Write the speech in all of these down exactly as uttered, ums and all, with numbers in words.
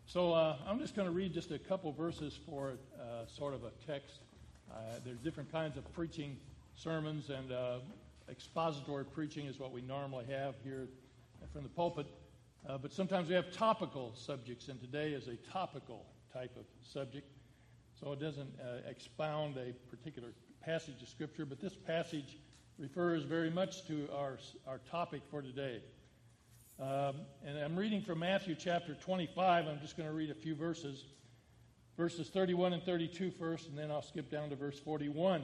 So uh, I'm just going to read just a couple verses for uh, sort of a text. Uh, there's different kinds of preaching sermons, and uh, expository preaching is what we normally have here from the pulpit. Uh, but sometimes we have topical subjects, and today is a topical type of subject. So it doesn't uh, expound a particular passage of Scripture, but this passage refers very much to our, our topic for today. Um, and I'm reading from Matthew chapter twenty-five. I'm just going to read a few verses. Verses thirty-one and thirty-two first, and then I'll skip down to verse forty-one.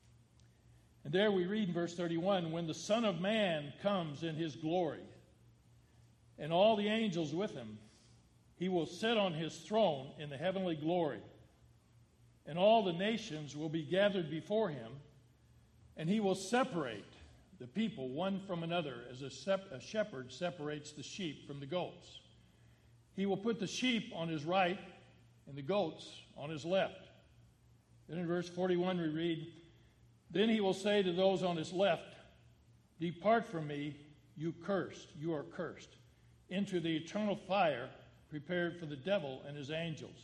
And there we read in verse thirty-one, "When the Son of Man comes in his glory, and all the angels with him, he will sit on his throne in the heavenly glory. And all the nations will be gathered before him, and he will separate the people one from another as a, sep- a shepherd separates the sheep from the goats. He will put the sheep on his right and the goats on his left." Then in verse forty-one we read, "Then he will say to those on his left, 'Depart from me, you cursed, you are cursed, into the eternal fire prepared for the devil and his angels.'"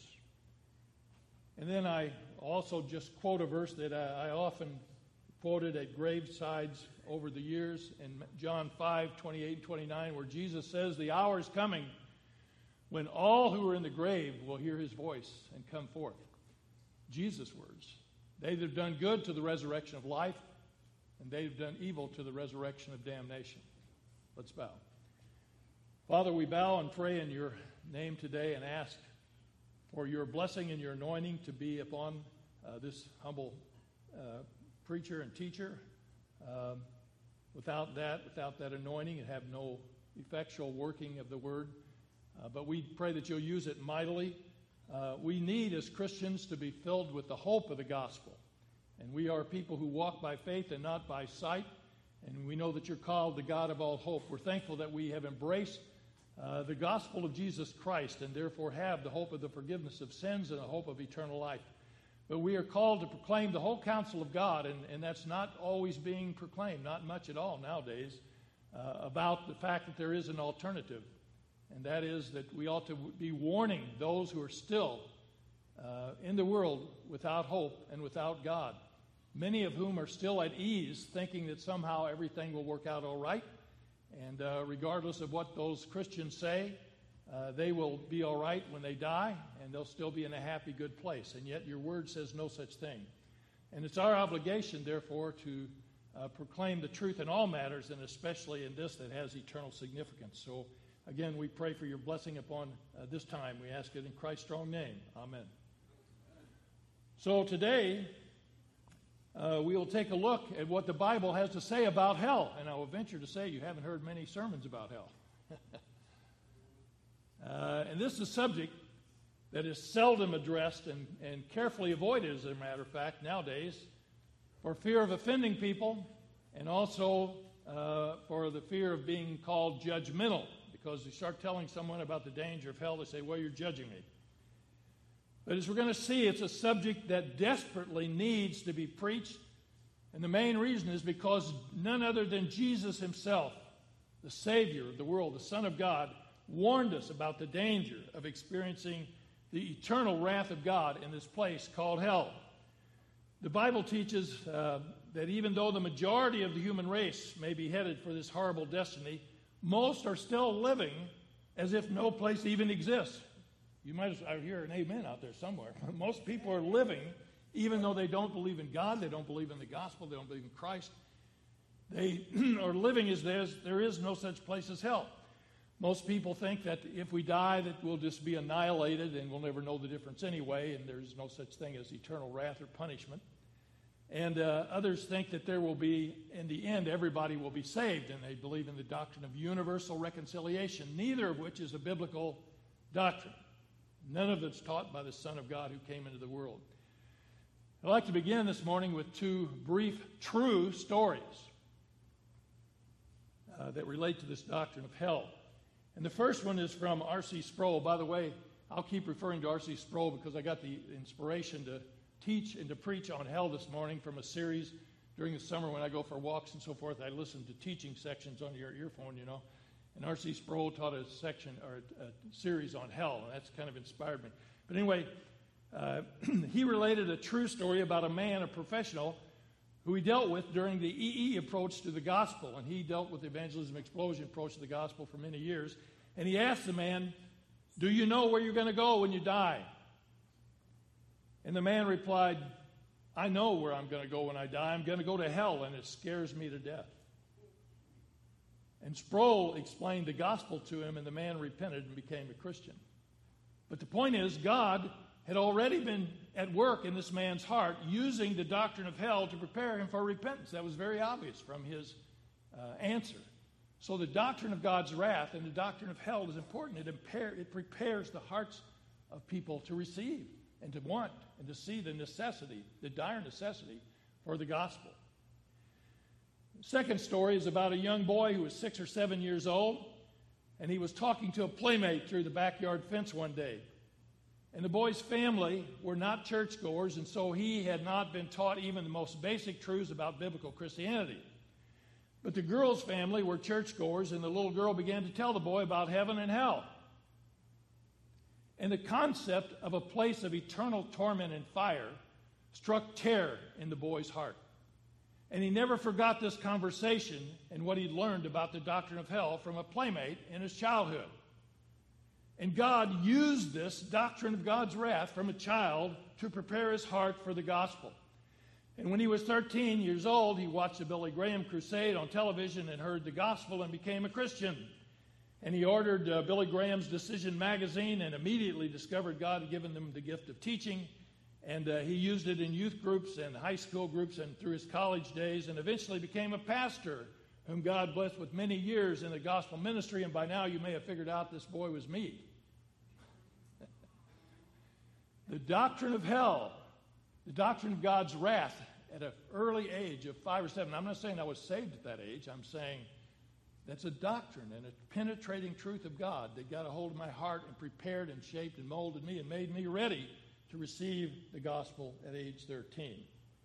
And then I also just quote a verse that I, I often quoted at gravesides over the years in John five, twenty-eight and twenty-nine, where Jesus says, "The hour is coming when all who are in the grave will hear his voice and come forth." Jesus' words. "They that have done good to the resurrection of life, and they have done evil to the resurrection of damnation." Let's bow. Father, we bow and pray in your name today and ask for your blessing and your anointing to be upon uh, this humble uh, preacher and teacher. Um, without that, without that anointing, it have no effectual working of the word. Uh, but we pray that you'll use it mightily. Uh, we need, as Christians, to be filled with the hope of the gospel. And we are people who walk by faith and not by sight. And we know that you're called the God of all hope. We're thankful that we have embraced uh, the gospel of Jesus Christ and therefore have the hope of the forgiveness of sins and the hope of eternal life. But we are called to proclaim the whole counsel of God, and, and that's not always being proclaimed, not much at all nowadays, uh, about the fact that there is an alternative. And that is that we ought to be warning those who are still uh, in the world without hope and without God, many of whom are still at ease, thinking that somehow everything will work out all right. And uh, regardless of what those Christians say, uh, they will be all right when they die, and they'll still be in a happy, good place. And yet your word says no such thing. And it's our obligation, therefore, to uh, proclaim the truth in all matters, and especially in this that has eternal significance. So again, we pray for your blessing upon uh, this time. We ask it in Christ's strong name. Amen. So today, uh, we will take a look at what the Bible has to say about hell. And I will venture to say you haven't heard many sermons about hell. uh, and this is a subject that is seldom addressed and, and carefully avoided, as a matter of fact, nowadays, for fear of offending people and also uh, for the fear of being called judgmental. Because you start telling someone about the danger of hell, they say, "Well, you're judging me." But as we're going to see, it's a subject that desperately needs to be preached. And the main reason is because none other than Jesus himself, the Savior of the world, the Son of God, warned us about the danger of experiencing the eternal wrath of God in this place called hell. The Bible teaches uh, that even though the majority of the human race may be headed for this horrible destiny, most are still living as if no place even exists. You might as well hear an amen out there somewhere. Most people are living, even though they don't believe in God, they don't believe in the gospel, they don't believe in Christ. They are living as there's, there is no such place as hell. Most people think that if we die, that we'll just be annihilated and we'll never know the difference anyway, and there's no such thing as eternal wrath or punishment. And uh, others think that there will be, in the end, everybody will be saved, and they believe in the doctrine of universal reconciliation, neither of which is a biblical doctrine. None of it's taught by the Son of God who came into the world. I'd like to begin this morning with two brief, true stories uh, that relate to this doctrine of hell. And the first one is from R C Sproul. By the way, I'll keep referring to R C Sproul because I got the inspiration to teach and to preach on hell this morning from a series during the summer when I go for walks and so forth. I listen to teaching sections on your earphone, you know. And R C Sproul taught a section or a, a series on hell, and that's kind of inspired me. But anyway, uh, he related a true story about a man, a professional, who he dealt with during the E E approach to the gospel. And he dealt with the evangelism explosion approach to the gospel for many years. And he asked the man, "Do you know where you're going to go when you die?" And the man replied, "I know where I'm going to go when I die. I'm going to go to hell, and it scares me to death." And Sproul explained the gospel to him, and the man repented and became a Christian. But the point is, God had already been at work in this man's heart, using the doctrine of hell to prepare him for repentance. That was very obvious from his uh, answer. So the doctrine of God's wrath and the doctrine of hell is important. It, impair, it prepares the hearts of people to receive and to want and to see the necessity, the dire necessity for the gospel. The second story is about a young boy who was six or seven years old, and he was talking to a playmate through the backyard fence one day. And the boy's family were not churchgoers, and so he had not been taught even the most basic truths about biblical Christianity. But the girl's family were churchgoers, and the little girl began to tell the boy about heaven and hell. And the concept of a place of eternal torment and fire struck terror in the boy's heart. And he never forgot this conversation and what he'd learned about the doctrine of hell from a playmate in his childhood. And God used this doctrine of God's wrath from a child to prepare his heart for the gospel. And when he was thirteen years old, he watched the Billy Graham crusade on television and heard the gospel and became a Christian. And he ordered uh, Billy Graham's Decision magazine and immediately discovered God had given them the gift of teaching. And uh, he used it in youth groups and high school groups and through his college days, and eventually became a pastor whom God blessed with many years in the gospel ministry. And by now you may have figured out this boy was me. The doctrine of hell, the doctrine of God's wrath at an early age of five or seven. I'm not saying I was saved at that age. I'm saying that's a doctrine and a penetrating truth of God that got a hold of my heart and prepared and shaped and molded me and made me ready to receive the gospel at age thirteen.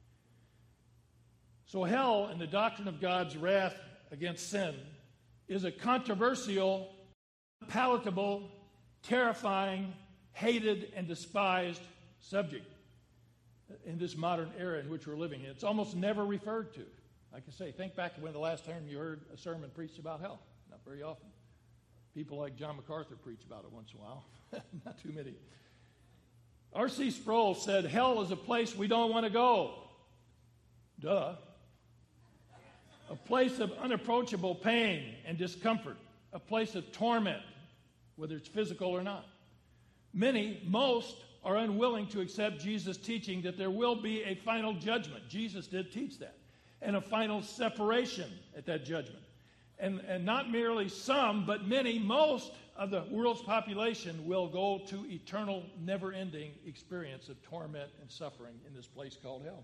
So hell and the doctrine of God's wrath against sin is a controversial, palatable, terrifying, hated, and despised subject in this modern era in which we're living. It's almost never referred to. Like I say, think back to when the last time you heard a sermon preached about hell. Not very often. People like John MacArthur preach about it once in a while. Not too many. R C Sproul said, "Hell is a place we don't want to go." Duh. A place of unapproachable pain and discomfort. A place of torment, whether it's physical or not. Many, most, are unwilling to accept Jesus' teaching that there will be a final judgment. Jesus did teach that. And a final separation at that judgment. And, and not merely some, but many, most of the world's population will go to eternal, never-ending experience of torment and suffering in this place called hell.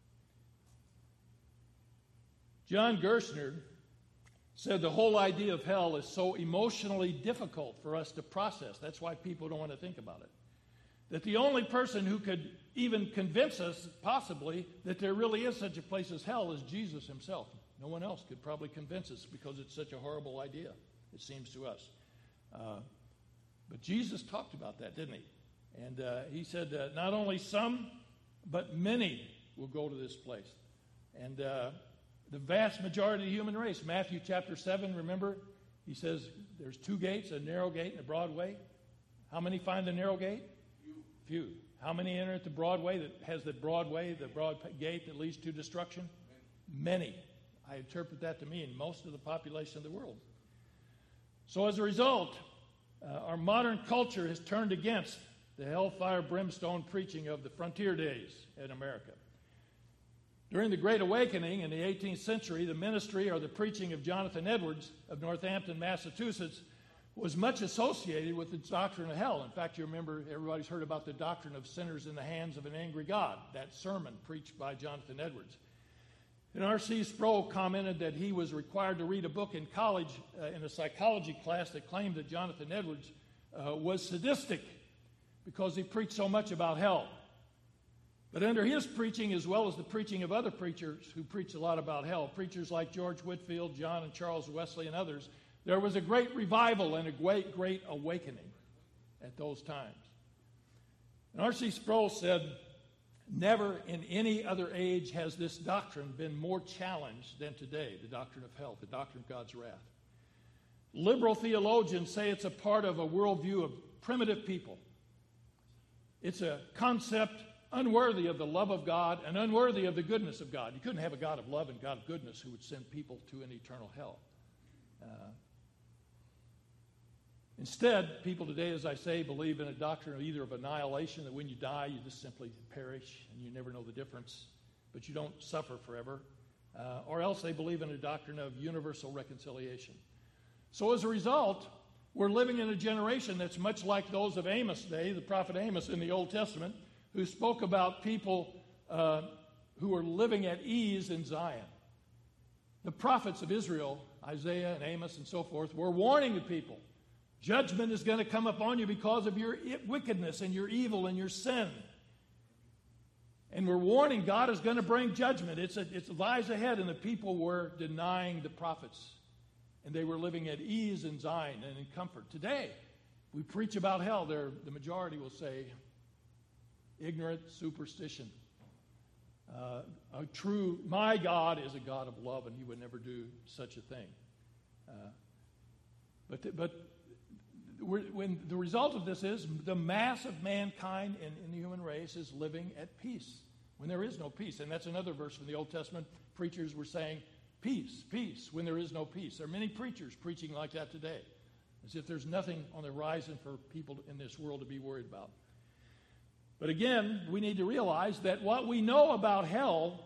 John Gerstner said the whole idea of hell is so emotionally difficult for us to process. That's why people don't want to think about it. That the only person who could even convince us, possibly, that there really is such a place as hell is Jesus himself. No one else could probably convince us because it's such a horrible idea, it seems to us. Uh, but Jesus talked about that, didn't he? And uh, he said that not only some, but many will go to this place. And uh, the vast majority of the human race, Matthew chapter seven, remember? He says there's two gates, a narrow gate and a broad way. How many find the narrow gate? Few. Few. How many enter the broad way that has the broad way, the broad gate that leads to destruction? Many. I interpret that to mean most of the population of the world. So as a result, uh, our modern culture has turned against the hellfire brimstone preaching of the frontier days in America. During the Great Awakening in the eighteenth century, the ministry or the preaching of Jonathan Edwards of Northampton, Massachusetts, was much associated with the doctrine of hell. In fact, you remember, everybody's heard about the doctrine of sinners in the hands of an angry God, that sermon preached by Jonathan Edwards. And R C Sproul commented that he was required to read a book in college uh, in a psychology class that claimed that Jonathan Edwards uh, was sadistic because he preached so much about hell. But under his preaching, as well as the preaching of other preachers who preach a lot about hell, preachers like George Whitefield, John and Charles Wesley, and others, There was a great revival and a great, great awakening at those times. And R C Sproul said, never in any other age has this doctrine been more challenged than today, the doctrine of hell, the doctrine of God's wrath. Liberal theologians say it's a part of a worldview of primitive people. It's a concept unworthy of the love of God and unworthy of the goodness of God. You couldn't have a God of love and God of goodness who would send people to an eternal hell. Uh, instead, people today, as I say, believe in a doctrine of either of annihilation, that when you die, you just simply perish and you never know the difference, but you don't suffer forever. Uh, or else they believe in a doctrine of universal reconciliation. So as a result, we're living in a generation that's much like those of Amos' day, the prophet Amos in the Old Testament, who spoke about people uh, who were living at ease in Zion. The prophets of Israel, Isaiah and Amos and so forth, were warning the people. Judgment is going to come upon you because of your wickedness and your evil and your sin. And we're warning God is going to bring judgment. It's, a, it lies ahead, and the people were denying the prophets. And they were living at ease in Zion and in comfort. Today, we preach about hell. There, the majority will say, ignorant superstition. Uh, a true, my God is a God of love, and he would never do such a thing. Uh, but the, but we're, when the result of this is the mass of mankind in, in the human race is living at peace when there is no peace. And that's another verse from the Old Testament. Preachers were saying, peace, peace, when there is no peace. There are many preachers preaching like that today, as if there's nothing on the horizon for people in this world to be worried about. But again, we need to realize that what we know about hell,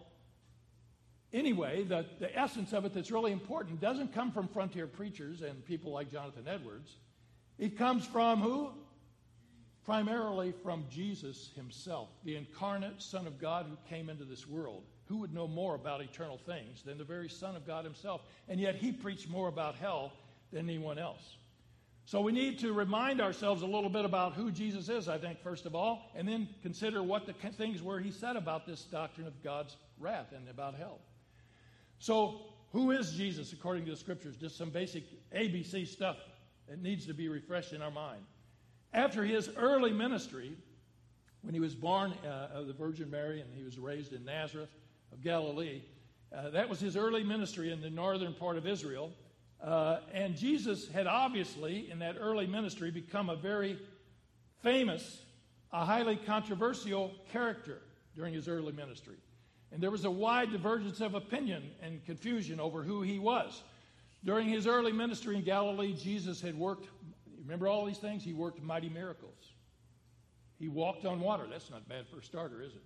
anyway, the, the essence of it that's really important, doesn't come from frontier preachers and people like Jonathan Edwards. It comes from who? Primarily from Jesus himself, the incarnate Son of God who came into this world. Who would know more about eternal things than the very Son of God himself? And yet he preached more about hell than anyone else. So we need to remind ourselves a little bit about who Jesus is, I think, first of all, and then consider what the things were he said about this doctrine of God's wrath and about hell. So who is Jesus according to the Scriptures? Just some basic A B C stuff that needs to be refreshed in our mind. After his early ministry, when he was born uh, of the Virgin Mary and he was raised in Nazareth of Galilee, uh, that was his early ministry in the northern part of Israel. Uh, and Jesus had obviously, in that early ministry, become a very famous, a highly controversial character during his early ministry. And there was a wide divergence of opinion and confusion over who he was. During his early ministry in Galilee, Jesus had worked, remember all these things? He worked mighty miracles. He walked on water. That's not bad for a starter, is it?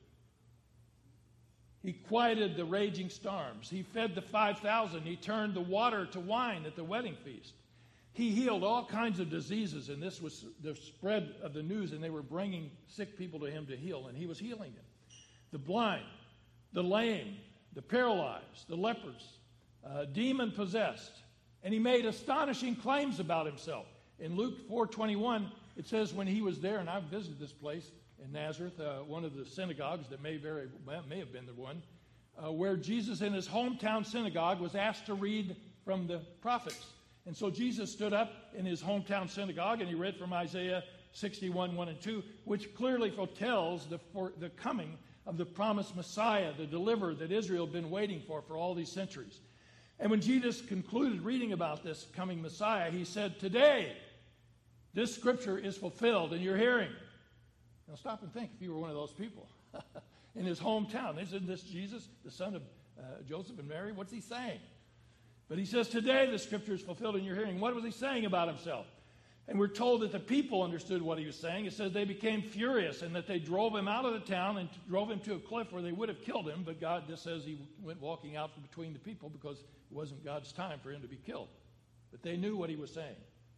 He quieted the raging storms. He fed the five thousand. He turned the water to wine at the wedding feast. He healed all kinds of diseases, and this was the spread of the news, and they were bringing sick people to him to heal, and he was healing them. The blind, the lame, the paralyzed, the lepers, uh, demon-possessed. And he made astonishing claims about himself. In Luke four twenty-one, it says when he was there, and I've visited this place, in Nazareth, uh, one of the synagogues that may very may have been the one, uh, where Jesus in his hometown synagogue was asked to read from the prophets. And so Jesus stood up in his hometown synagogue and he read from Isaiah sixty-one, one and two, which clearly foretells the, for, the coming of the promised Messiah, the deliverer that Israel had been waiting for for all these centuries. And when Jesus concluded reading about this coming Messiah, he said, "Today, this scripture is fulfilled in your hearing." Now stop and think if you were one of those people in his hometown. Isn't this Jesus, the son of uh, Joseph and Mary? What's he saying? But he says, today the scripture is fulfilled in your hearing. What was he saying about himself? And we're told that the people understood what he was saying. It says they became furious and that they drove him out of the town and drove him to a cliff where they would have killed him. But God just says he went walking out from between the people because it wasn't God's time for him to be killed. But they knew what he was saying.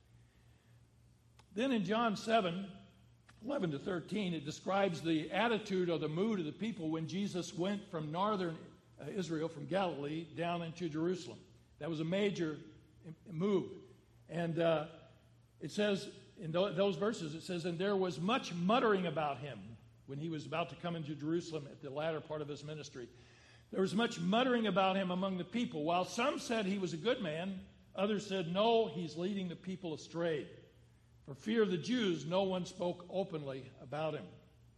Then in John seven, eleven to thirteen, it describes the attitude or the mood of the people when Jesus went from northern uh, Israel, from Galilee, down into Jerusalem. That was a major move. And uh, it says, in th- those verses, it says, and there was much muttering about him when he was about to come into Jerusalem at the latter part of his ministry. There was much muttering about him among the people. While some said he was a good man, Others said, no, he's leading the people astray. For fear of the Jews, no one spoke openly about him.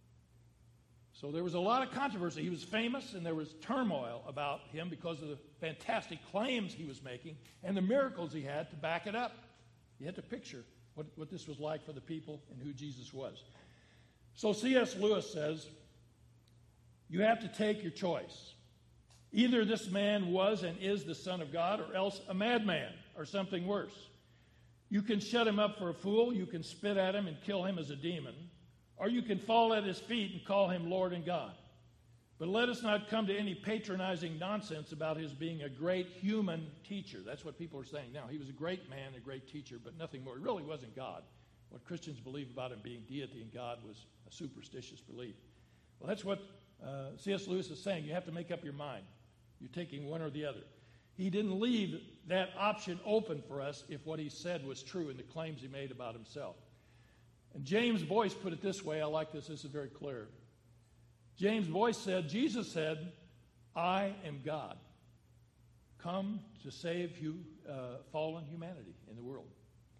So there was a lot of controversy. He was famous, and there was turmoil about him because of the fantastic claims he was making and the miracles he had to back it up. You had to picture what, what this was like for the people and who Jesus was. So C S Lewis says, you have to take your choice. Either this man was and is the Son of God, or else a madman, or something worse. You can shut him up for a fool, you can spit at him and kill him as a demon, or you can fall at his feet and call him Lord and God. But let us not come to any patronizing nonsense about his being a great human teacher. That's what people are saying now. He was a great man, a great teacher, but nothing more. He really wasn't God. What Christians believe about him being deity and God was a superstitious belief. Well, that's what uh, C S Lewis is saying. You have to make up your mind. You're taking one or the other. He didn't leave that option open for us if what he said was true and the claims he made about himself. And James Boyce put it this way. I like this. This is very clear. James Boyce said, Jesus said, I am God, come to save you, uh, fallen humanity in the world.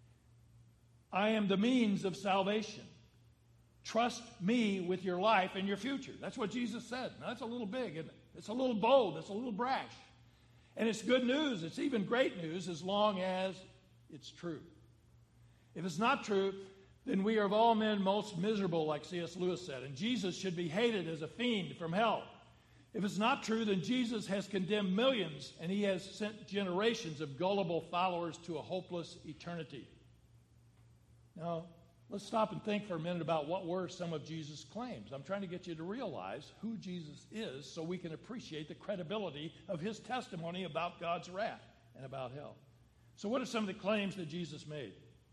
I am the means of salvation. Trust me with your life and your future. That's what Jesus said. Now, that's a little big, isn't it? It's a little bold. It's a little brash. And it's good news. It's even great news as long as it's true. If it's not true, then we are of all men most miserable, like C S Lewis said, and Jesus should be hated as a fiend from hell. If it's not true, then Jesus has condemned millions, and he has sent generations of gullible followers to a hopeless eternity. Now, let's stop and think for a minute about what were some of Jesus' claims. I'm trying to get you to realize who Jesus is so we can appreciate the credibility of his testimony about God's wrath and about hell. So what are some of the claims that Jesus made?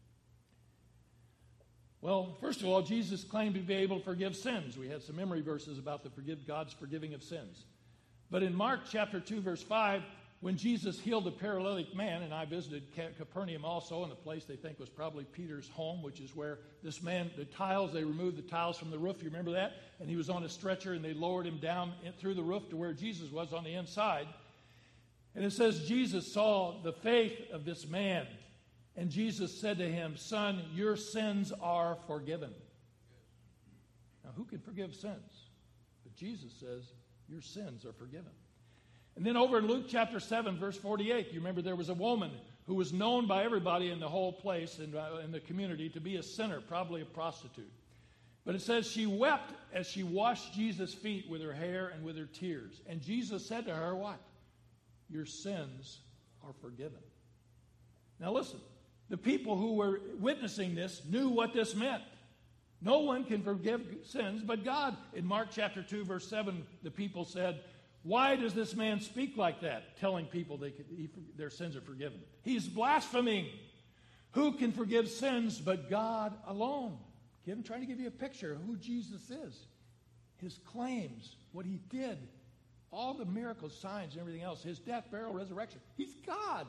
Well, first of all, Jesus claimed to be able to forgive sins. We had some memory verses about the forgive God's forgiving of sins. But in Mark chapter two, verse five, when Jesus healed the paralytic man, and I visited Capernaum also, in the place they think was probably Peter's home, which is where this man, the tiles, they removed the tiles from the roof. You remember that? And he was on a stretcher, and they lowered him down in, through the roof to where Jesus was on the inside. And it says Jesus saw the faith of this man. And Jesus said to him, son, your sins are forgiven. Now, who can forgive sins? But Jesus says, your sins are forgiven. And then over in Luke chapter seven, verse forty-eight, you remember there was a woman who was known by everybody in the whole place and uh, in the community to be a sinner, probably a prostitute. But it says she wept as she washed Jesus' feet with her hair and with her tears. And Jesus said to her, what? Your sins are forgiven. Now listen. The people who were witnessing this knew what this meant. No one can forgive sins but God. In Mark chapter two, verse seven, the people said, why does this man speak like that, telling people they could, he, their sins are forgiven? He's blaspheming. Who can forgive sins but God alone? I'm trying to give you a picture of who Jesus is. His claims, what he did, all the miracles, signs, and everything else, his death, burial, resurrection. He's God.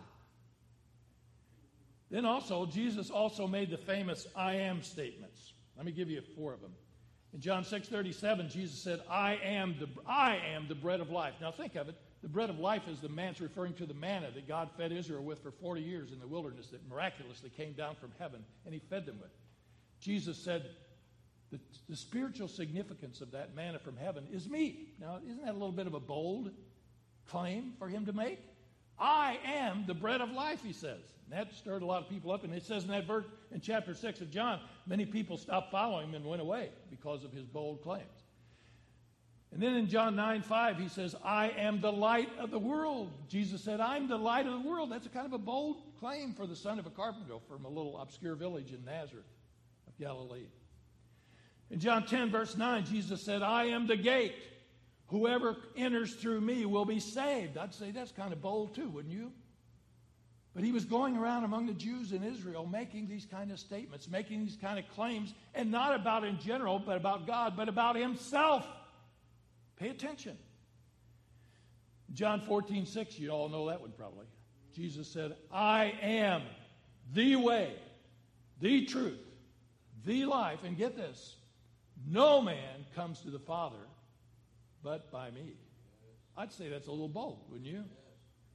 Then also, Jesus also made the famous I am statements. Let me give you four of them. In John six thirty-seven, Jesus said, I am the I am the bread of life. Now think of it. The bread of life is the man's referring to the manna that God fed Israel with for forty years in the wilderness that miraculously came down from heaven, and he fed them with. Jesus said, the, the spiritual significance of that manna from heaven is me. Now, isn't that a little bit of a bold claim for him to make? I am the bread of life, he says. And that stirred a lot of people up. And it says in that verse in chapter six of John, many people stopped following him and went away because of his bold claims. And then in John nine five, he says, I am the light of the world. Jesus said, I'm the light of the world. That's a kind of a bold claim for the son of a carpenter from a little obscure village in Nazareth of Galilee. In John ten, verse nine, Jesus said, I am the gate. Whoever enters through me will be saved. I'd say that's kind of bold too, wouldn't you? But he was going around among the Jews in Israel making these kind of statements, making these kind of claims, and not about in general, but about God, but about himself. Pay attention. John fourteen six, you all know that one probably. Jesus said, I am the way, the truth, the life. And get this, no man comes to the Father but by me. I'd say that's a little bold, wouldn't you?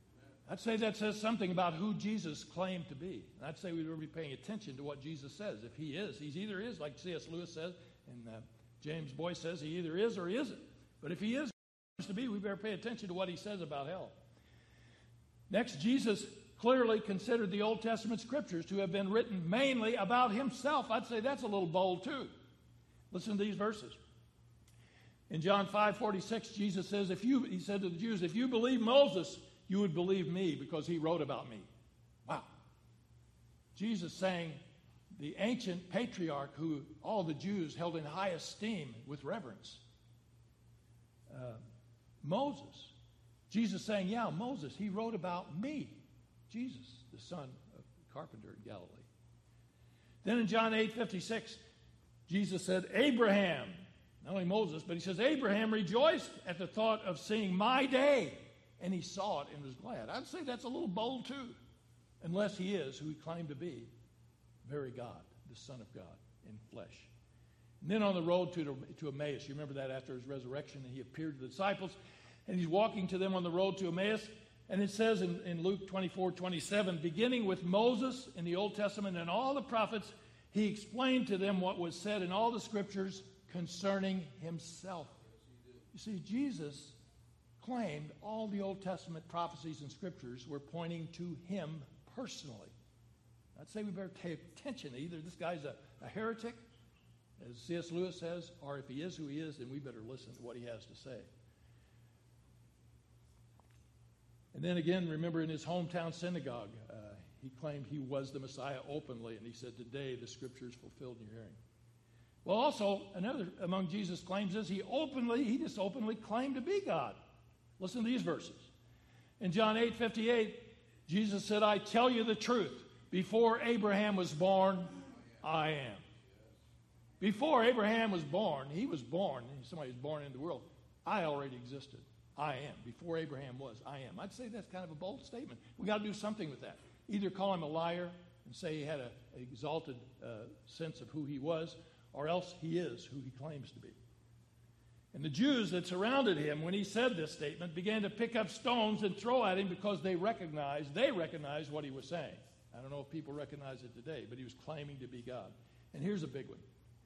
I'd say that says something about who Jesus claimed to be. And I'd say we would be paying attention to what Jesus says. If he is, he either is, like C S Lewis says, and uh, James Boyce says, he either is or he isn't. But if he is to be, we better pay attention to what he says about hell. Next, Jesus clearly considered the Old Testament scriptures to have been written mainly about himself. I'd say that's a little bold too. Listen to these verses. In John five forty-six, Jesus says, if you, he said to the Jews, if you believe Moses, you would believe me because he wrote about me. Wow. Jesus saying the ancient patriarch who all the Jews held in high esteem with reverence. Uh, Moses. Jesus saying, yeah, Moses, he wrote about me. Jesus, the son of the carpenter in Galilee. Then in John eight fifty-six, Jesus said, Abraham, not only Moses, but he says, Abraham rejoiced at the thought of seeing my day. And he saw it and was glad. I'd say that's a little bold too, unless he is who he claimed to be, very God, the Son of God in flesh. And then on the road to, to Emmaus, you remember that after his resurrection, and he appeared to the disciples, and he's walking to them on the road to Emmaus, and it says in, in Luke twenty-four twenty-seven, beginning with Moses in the Old Testament and all the prophets, he explained to them what was said in all the scriptures concerning himself. You see, Jesus claimed all the Old Testament prophecies and scriptures were pointing to him personally. I'd say we better pay attention. Either this guy's a, a heretic, as C S Lewis says, or if he is who he is, then we better listen to what he has to say. And then again, remember in his hometown synagogue, uh, he claimed he was the Messiah openly, and he said, today the scripture is fulfilled in your hearing. Well, also, another among Jesus' claims is he openly, he just openly claimed to be God. Listen to these verses. In John eight fifty-eight, Jesus said, I tell you the truth. Before Abraham was born, I am. Before Abraham was born, he was born. Somebody was born into the world. I already existed. I am. Before Abraham was, I am. I'd say that's kind of a bold statement. We've got to do something with that. Either call him a liar and say he had an exalted uh, sense of who he was, or else he is who he claims to be. And the Jews that surrounded him when he said this statement began to pick up stones and throw at him because they recognized, they recognized what he was saying. I don't know if people recognize it today, but he was claiming to be God. And here's a big one.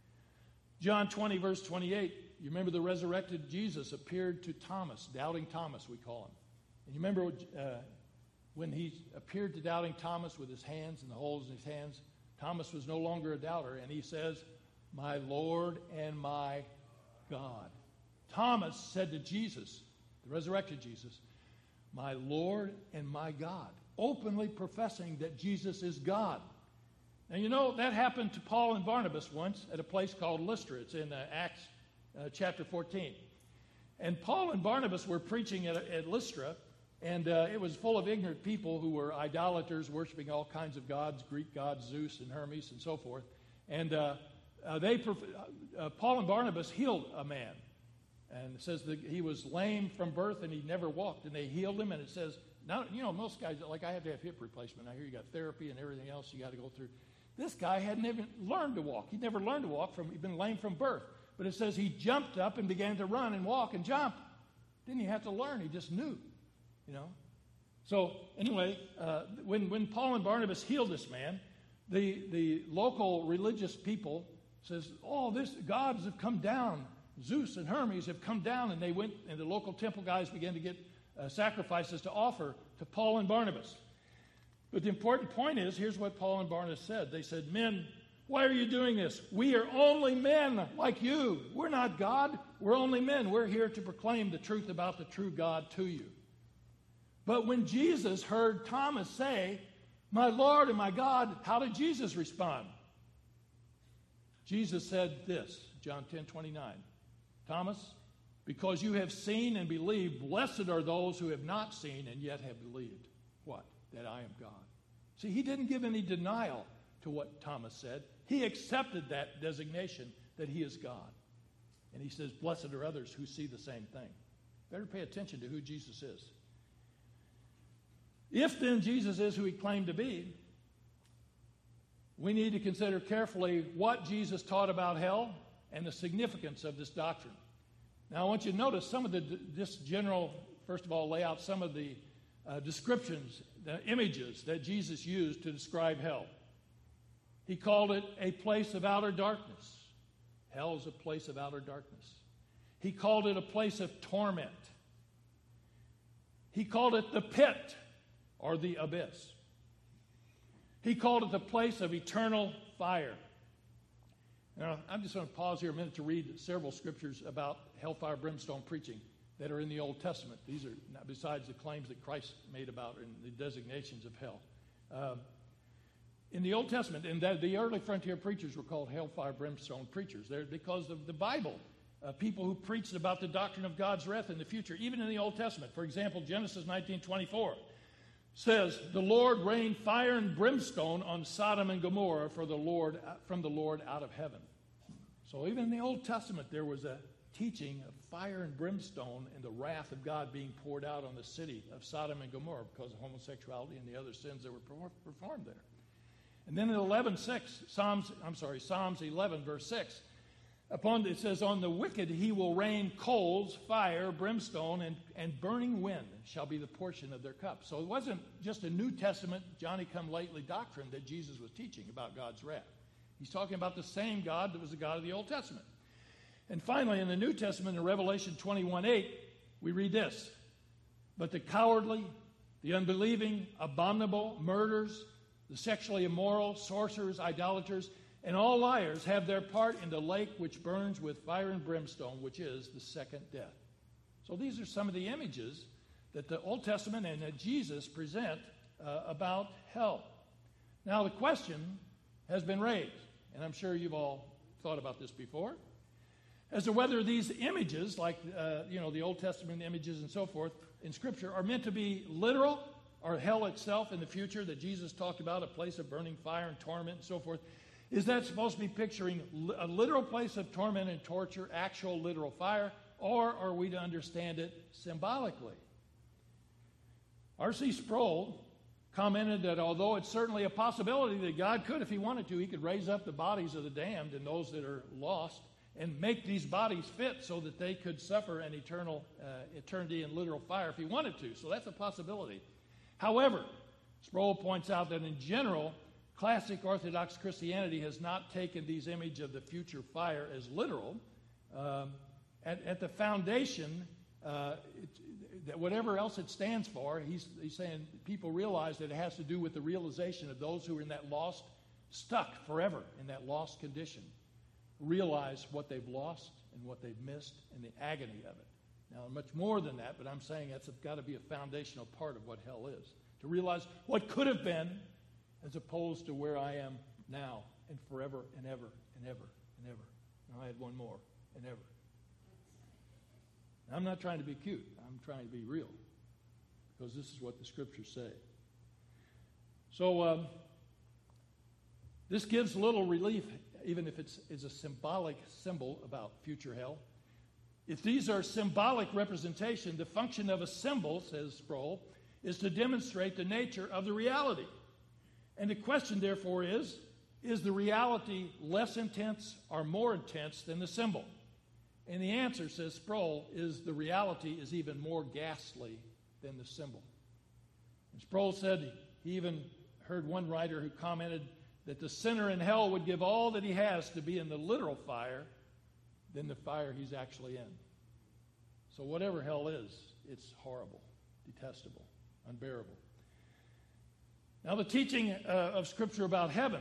John twenty, verse twenty-eight, you remember the resurrected Jesus appeared to Thomas, doubting Thomas we call him. And you remember uh, when he appeared to doubting Thomas with his hands and the holes in his hands, Thomas was no longer a doubter, and he says, my Lord and my God. Thomas said to Jesus, the resurrected Jesus, my Lord and my God, openly professing that Jesus is God. Now, you know, that happened to Paul and Barnabas once at a place called Lystra. It's in uh, Acts uh, chapter fourteen. And Paul and Barnabas were preaching at, at Lystra, and uh, it was full of ignorant people who were idolaters, worshiping all kinds of gods, Greek gods, Zeus and Hermes and so forth. And uh, uh, they, uh, Paul and Barnabas healed a man. And it says that he was lame from birth and he never walked. And they healed him. And it says, now, you know, most guys, like I have to have hip replacement. I hear you got therapy and everything else you got to go through. This guy hadn't even learned to walk. He'd never learned to walk. From He'd been lame from birth. But it says he jumped up and began to run and walk and jump. Didn't he have to learn? He just knew, you know. So anyway, uh, when, when Paul and Barnabas healed this man, the, the local religious people says, oh, this gods have come down. Zeus and Hermes have come down, and they went, and the local temple guys began to get uh, sacrifices to offer to Paul and Barnabas. But the important point is, here's what Paul and Barnabas said. They said, men, why are you doing this? We are only men like you. We're not God. We're only men. We're here to proclaim the truth about the true God to you. But when Jesus heard Thomas say, my Lord and my God, how did Jesus respond? Jesus said this, John ten twenty-nine. Thomas, because you have seen and believed, blessed are those who have not seen and yet have believed. What? That I am God. See, he didn't give any denial to what Thomas said. He accepted that designation that he is God. And he says, blessed are others who see the same thing. Better pay attention to who Jesus is. If then Jesus is who he claimed to be, we need to consider carefully what Jesus taught about hell and the significance of this doctrine. Now, I want you to notice some of the, this general, first of all, lay out some of the uh, descriptions, the images that Jesus used to describe hell. He called it a place of outer darkness. Hell is a place of outer darkness. He called it a place of torment. He called it the pit or the abyss. He called it the place of eternal fire. Now, I'm just going to pause here a minute to read several scriptures about hellfire, brimstone preaching that are in the Old Testament. These are not besides the claims that Christ made about and the designations of hell. Um, in the Old Testament, and that the early frontier preachers were called hellfire, brimstone preachers. They're because of the Bible. Uh, people who preached about the doctrine of God's wrath in the future, even in the Old Testament. For example, Genesis nineteen twenty-four says, "The Lord rained fire and brimstone on Sodom and Gomorrah for the Lord from the Lord out of heaven." So even in the Old Testament, there was a teaching of fire and brimstone and the wrath of God being poured out on the city of Sodom and Gomorrah because of homosexuality and the other sins that were performed there. And then in eleven six, Psalms, I'm sorry, Psalms eleven, verse six, upon it says, "On the wicked he will rain coals, fire, brimstone, and, and burning wind shall be the portion of their cup." So it wasn't just a New Testament, Johnny-come-lately doctrine that Jesus was teaching about God's wrath. He's talking about the same God that was the God of the Old Testament. And finally, in the New Testament, in Revelation twenty-one eight, we read this: "But the cowardly, the unbelieving, abominable, murderers, the sexually immoral, sorcerers, idolaters, and all liars have their part in the lake which burns with fire and brimstone, which is the second death." So these are some of the images that the Old Testament and that Jesus present uh, about hell. Now the question has been raised, and I'm sure you've all thought about this before, as to whether these images, like uh, you know the Old Testament images and so forth in Scripture, are meant to be literal, or hell itself in the future that Jesus talked about, a place of burning fire and torment and so forth. Is that supposed to be picturing a literal place of torment and torture, actual literal fire, or are we to understand it symbolically? R C Sproul commented that although it's certainly a possibility that God could, if he wanted to, he could raise up the bodies of the damned and those that are lost and make these bodies fit so that they could suffer an eternal uh, eternity in literal fire if he wanted to. So that's a possibility. However, Sproul points out that in general, classic Orthodox Christianity has not taken these images of the future fire as literal. Um, at, at the foundation, uh, it, that whatever else it stands for, he's, he's saying people realize that it has to do with the realization of those who are in that lost, stuck forever in that lost condition, realize what they've lost and what they've missed and the agony of it. Now, much more than that, but I'm saying that's got to be a foundational part of what hell is, to realize what could have been as opposed to where I am now and forever and ever and ever and ever. Now, I had one more, and ever. Now, I'm not trying to be cute. I'm trying to be real because this is what the Scriptures say. So um, this gives little relief, even if it's, it's a symbolic symbol about future hell. If these are symbolic representation, the function of a symbol, says Sproul, is to demonstrate the nature of the reality. And the question, therefore, is, is the reality less intense or more intense than the symbol? And the answer, says Sproul, is the reality is even more ghastly than the symbol. And Sproul said he even heard one writer who commented that the sinner in hell would give all that he has to be in the literal fire than the fire he's actually in. So whatever hell is, it's horrible, detestable, unbearable. Now the teaching uh, of Scripture about heaven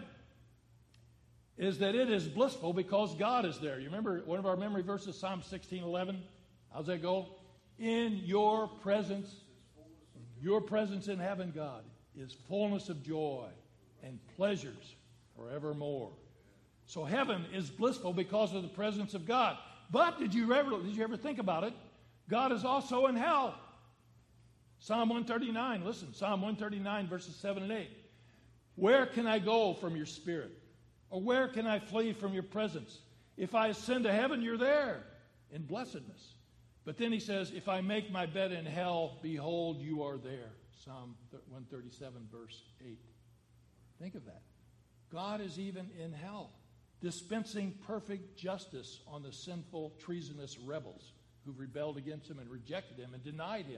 is that it is blissful because God is there. You remember one of our memory verses, Psalm sixteen eleven? How's that go? In your presence, your presence in heaven, God, is fullness of joy and pleasures forevermore. So heaven is blissful because of the presence of God. But did you ever did you ever think about it? God is also in hell. Psalm one thirty-nine, listen, Psalm one thirty-nine, verses seven and eight. Where can I go from your spirit? Or where can I flee from your presence? If I ascend to heaven, you're there in blessedness. But then he says, if I make my bed in hell, behold, you are there. Psalm one thirty-seven, verse eight. Think of that. God is even in hell, dispensing perfect justice on the sinful, treasonous rebels who've rebelled against him and rejected him and denied him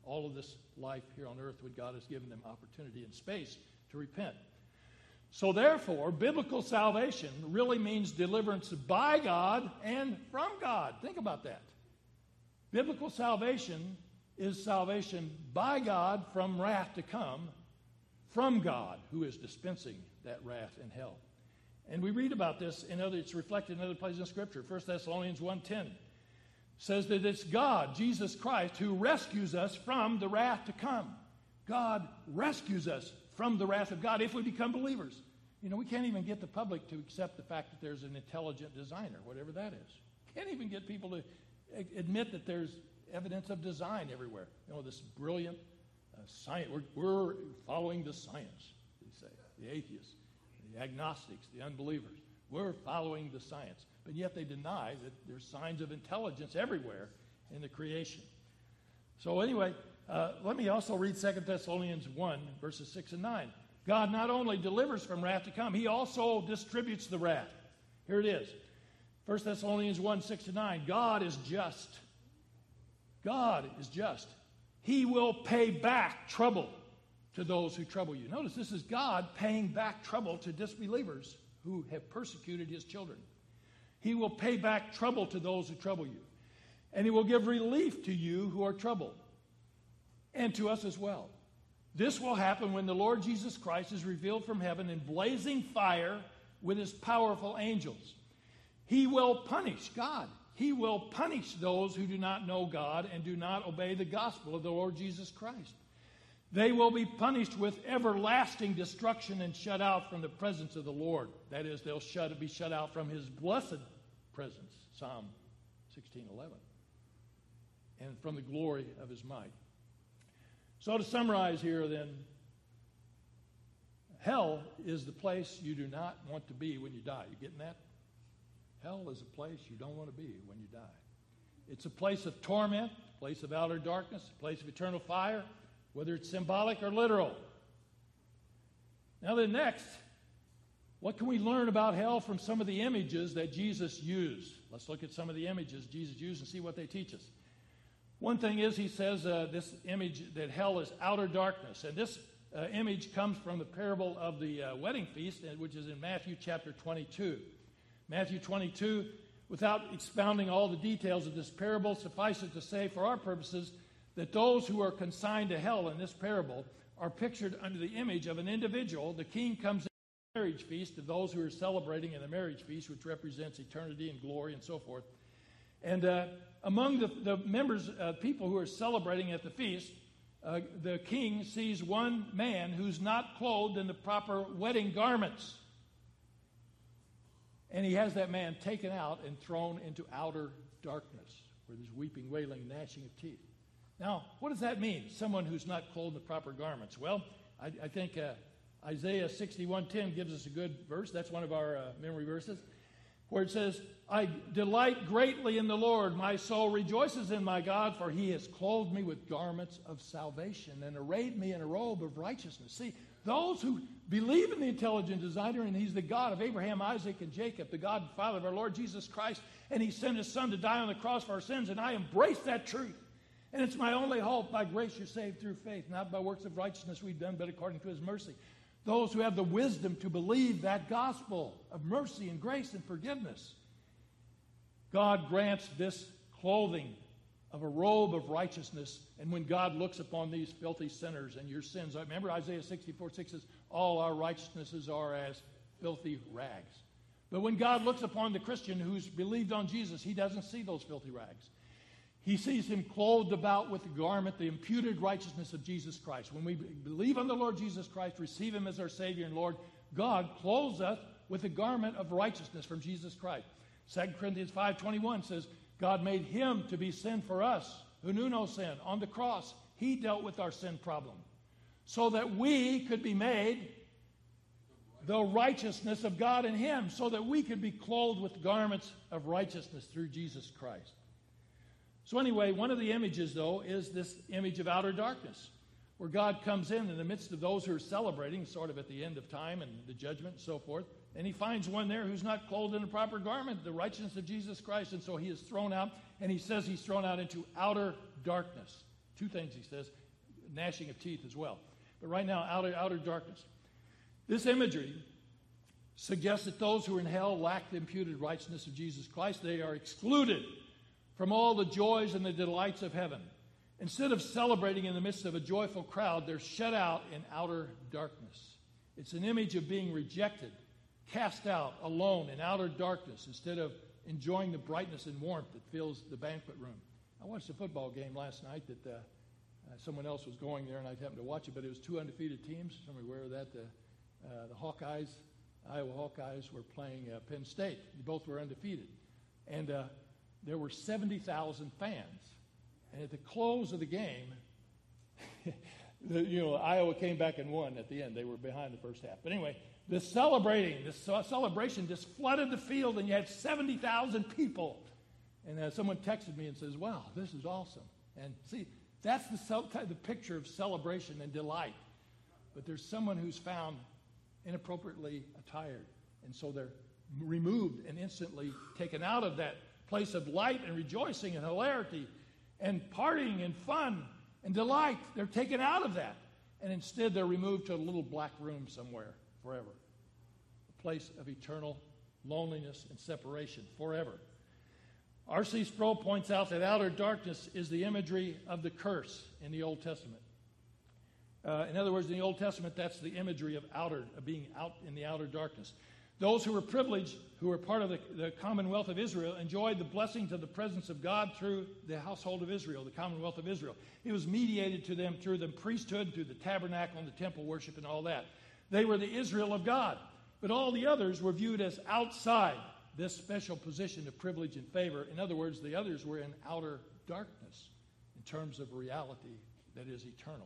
all of this life here on earth when God has given them opportunity and space to repent. So therefore, biblical salvation really means deliverance by God and from God. Think about that. Biblical salvation is salvation by God from wrath to come, from God, who is dispensing that wrath and hell. And we read about this in other, it's reflected in other places in Scripture. First Thessalonians one ten says that it's God, Jesus Christ, who rescues us from the wrath to come. God rescues us from the wrath of God if we become believers. You know, we can't even get the public to accept the fact that there's an intelligent designer, whatever that is. Can't even get people to admit that there's evidence of design everywhere. You know, this brilliant uh, science. We're, we're following the science, they say. The atheists, the agnostics, the unbelievers. We're following the science. But yet they deny that there's signs of intelligence everywhere in the creation. So anyway, uh, let me also read Second Thessalonians one, verses six and nine. God not only delivers from wrath to come, he also distributes the wrath. Here it is. First Thessalonians one, six and nine. God is just. God is just. He will pay back trouble to those who trouble you. Notice this is God paying back trouble to disbelievers who have persecuted his children. He will pay back trouble to those who trouble you. And he will give relief to you who are troubled, and to us as well. This will happen when the Lord Jesus Christ is revealed from heaven in blazing fire with his powerful angels. He will punish, God, he will punish those who do not know God and do not obey the gospel of the Lord Jesus Christ. They will be punished with everlasting destruction and shut out from the presence of the Lord. That is, they'll shut, be shut out from his blessed presence, Psalm sixteen eleven, and from the glory of his might. So to summarize here then, hell is the place you do not want to be when you die. You getting that? Hell is a place you don't want to be when you die. It's a place of torment, a place of outer darkness, a place of eternal fire, whether it's symbolic or literal. Now then next, what can we learn about hell from some of the images that Jesus used? Let's look at some of the images Jesus used and see what they teach us. One thing is, he says uh, this image that hell is outer darkness. And this uh, image comes from the parable of the uh, wedding feast, which is in Matthew chapter twenty-two. Matthew twenty-two, without expounding all the details of this parable, suffice it to say for our purposes that those who are consigned to hell in this parable are pictured under the image of an individual. The king comes in the marriage feast of those who are celebrating in the marriage feast, which represents eternity and glory and so forth. And uh, among the, the members, uh, people who are celebrating at the feast, uh, the king sees one man who's not clothed in the proper wedding garments. And he has that man taken out and thrown into outer darkness, where there's weeping, wailing, gnashing of teeth. Now, what does that mean, someone who's not clothed in the proper garments? Well, I, I think uh, Isaiah sixty-one ten gives us a good verse. That's one of our uh, memory verses, where it says, I delight greatly in the Lord. My soul rejoices in my God, for he has clothed me with garments of salvation and arrayed me in a robe of righteousness. See, those who believe in the intelligent designer, and he's the God of Abraham, Isaac, and Jacob, the God and Father of our Lord Jesus Christ, and he sent his son to die on the cross for our sins, and I embrace that truth. And it's my only hope. By grace you're saved through faith, not by works of righteousness we've done, but according to his mercy. Those who have the wisdom to believe that gospel of mercy and grace and forgiveness, God grants this clothing of a robe of righteousness. And when God looks upon these filthy sinners and your sins, remember Isaiah sixty-four six says, all our righteousnesses are as filthy rags. But when God looks upon the Christian who's believed on Jesus, he doesn't see those filthy rags. He sees him clothed about with the garment, the imputed righteousness of Jesus Christ. When we believe on the Lord Jesus Christ, receive him as our Savior and Lord, God clothes us with a garment of righteousness from Jesus Christ. Second Corinthians five twenty-one says, God made him to be sin for us, who knew no sin. On the cross, he dealt with our sin problem, so that we could be made the righteousness of God in him, so that we could be clothed with garments of righteousness through Jesus Christ. So anyway, one of the images, though, is this image of outer darkness, where God comes in in the midst of those who are celebrating, sort of at the end of time and the judgment and so forth, and he finds one there who's not clothed in a proper garment, the righteousness of Jesus Christ, and so he is thrown out, and he says he's thrown out into outer darkness, Two things he says, gnashing of teeth as well. But right now, outer, outer darkness. This imagery suggests that those who are in hell lack the imputed righteousness of Jesus Christ. They are excluded from all the joys and the delights of heaven. Instead of celebrating in the midst of a joyful crowd, they're shut out in outer darkness. It's an image of being rejected, cast out, alone in outer darkness, instead of enjoying the brightness and warmth that fills the banquet room. I watched a football game last night that uh, uh, someone else was going there, and I happened to watch it, but it was two undefeated teams. Somebody aware of that? The, uh, the Hawkeyes, Iowa Hawkeyes, were playing uh, Penn State. They both were undefeated. And uh, there were seventy thousand fans. And at the close of the game, the, you know, Iowa came back and won at the end. They were behind the first half. But anyway, the celebrating, this celebration just flooded the field, and you had seventy thousand people. And uh, someone texted me and says, wow, this is awesome. And see, that's the, cel- the picture of celebration and delight. But there's someone who's found inappropriately attired. And so they're removed and instantly taken out of that place of light and rejoicing and hilarity and partying and fun and delight. They're taken out of that. And instead they're removed to a little black room somewhere forever. A place of eternal loneliness and separation forever. R C Sproul points out that outer darkness is the imagery of the curse in the Old Testament. Uh, in other words, in the Old Testament, that's the imagery of outer, of being out in the outer darkness. Those who were privileged, who were part of the, the Commonwealth of Israel, enjoyed the blessings of the presence of God through the household of Israel, the Commonwealth of Israel. It was mediated to them through the priesthood, through the tabernacle and the temple worship and all that. They were the Israel of God. But all the others were viewed as outside this special position of privilege and favor. In other words, the others were in outer darkness in terms of reality that is eternal.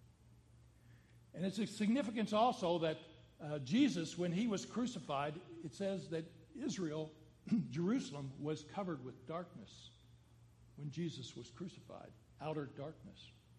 And it's a significance also that uh, Jesus, when he was crucified, it says that Israel, Jerusalem, was covered with darkness when Jesus was crucified, outer darkness.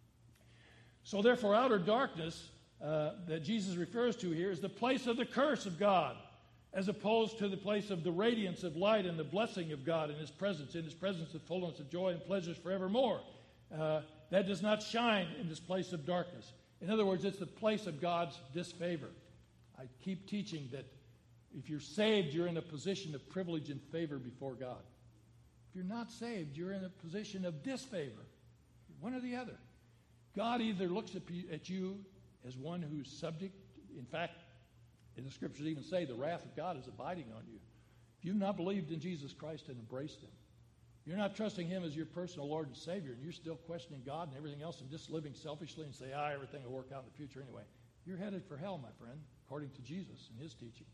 So therefore, outer darkness uh, that Jesus refers to here is the place of the curse of God, as opposed to the place of the radiance of light and the blessing of God in his presence, in his presence of fullness of joy and pleasures forevermore. Uh, that does not shine in this place of darkness. In other words, it's the place of God's disfavor. I keep teaching that if you're saved, you're in a position of privilege and favor before God. If you're not saved, you're in a position of disfavor. One or the other. God either looks at you as one who's subject. In fact, in the scriptures even say the wrath of God is abiding on you. If you've not believed in Jesus Christ and embraced him, you're not trusting him as your personal Lord and Savior, and you're still questioning God and everything else and just living selfishly and say, ah, everything will work out in the future anyway. You're headed for hell, my friend, according to Jesus and his teaching.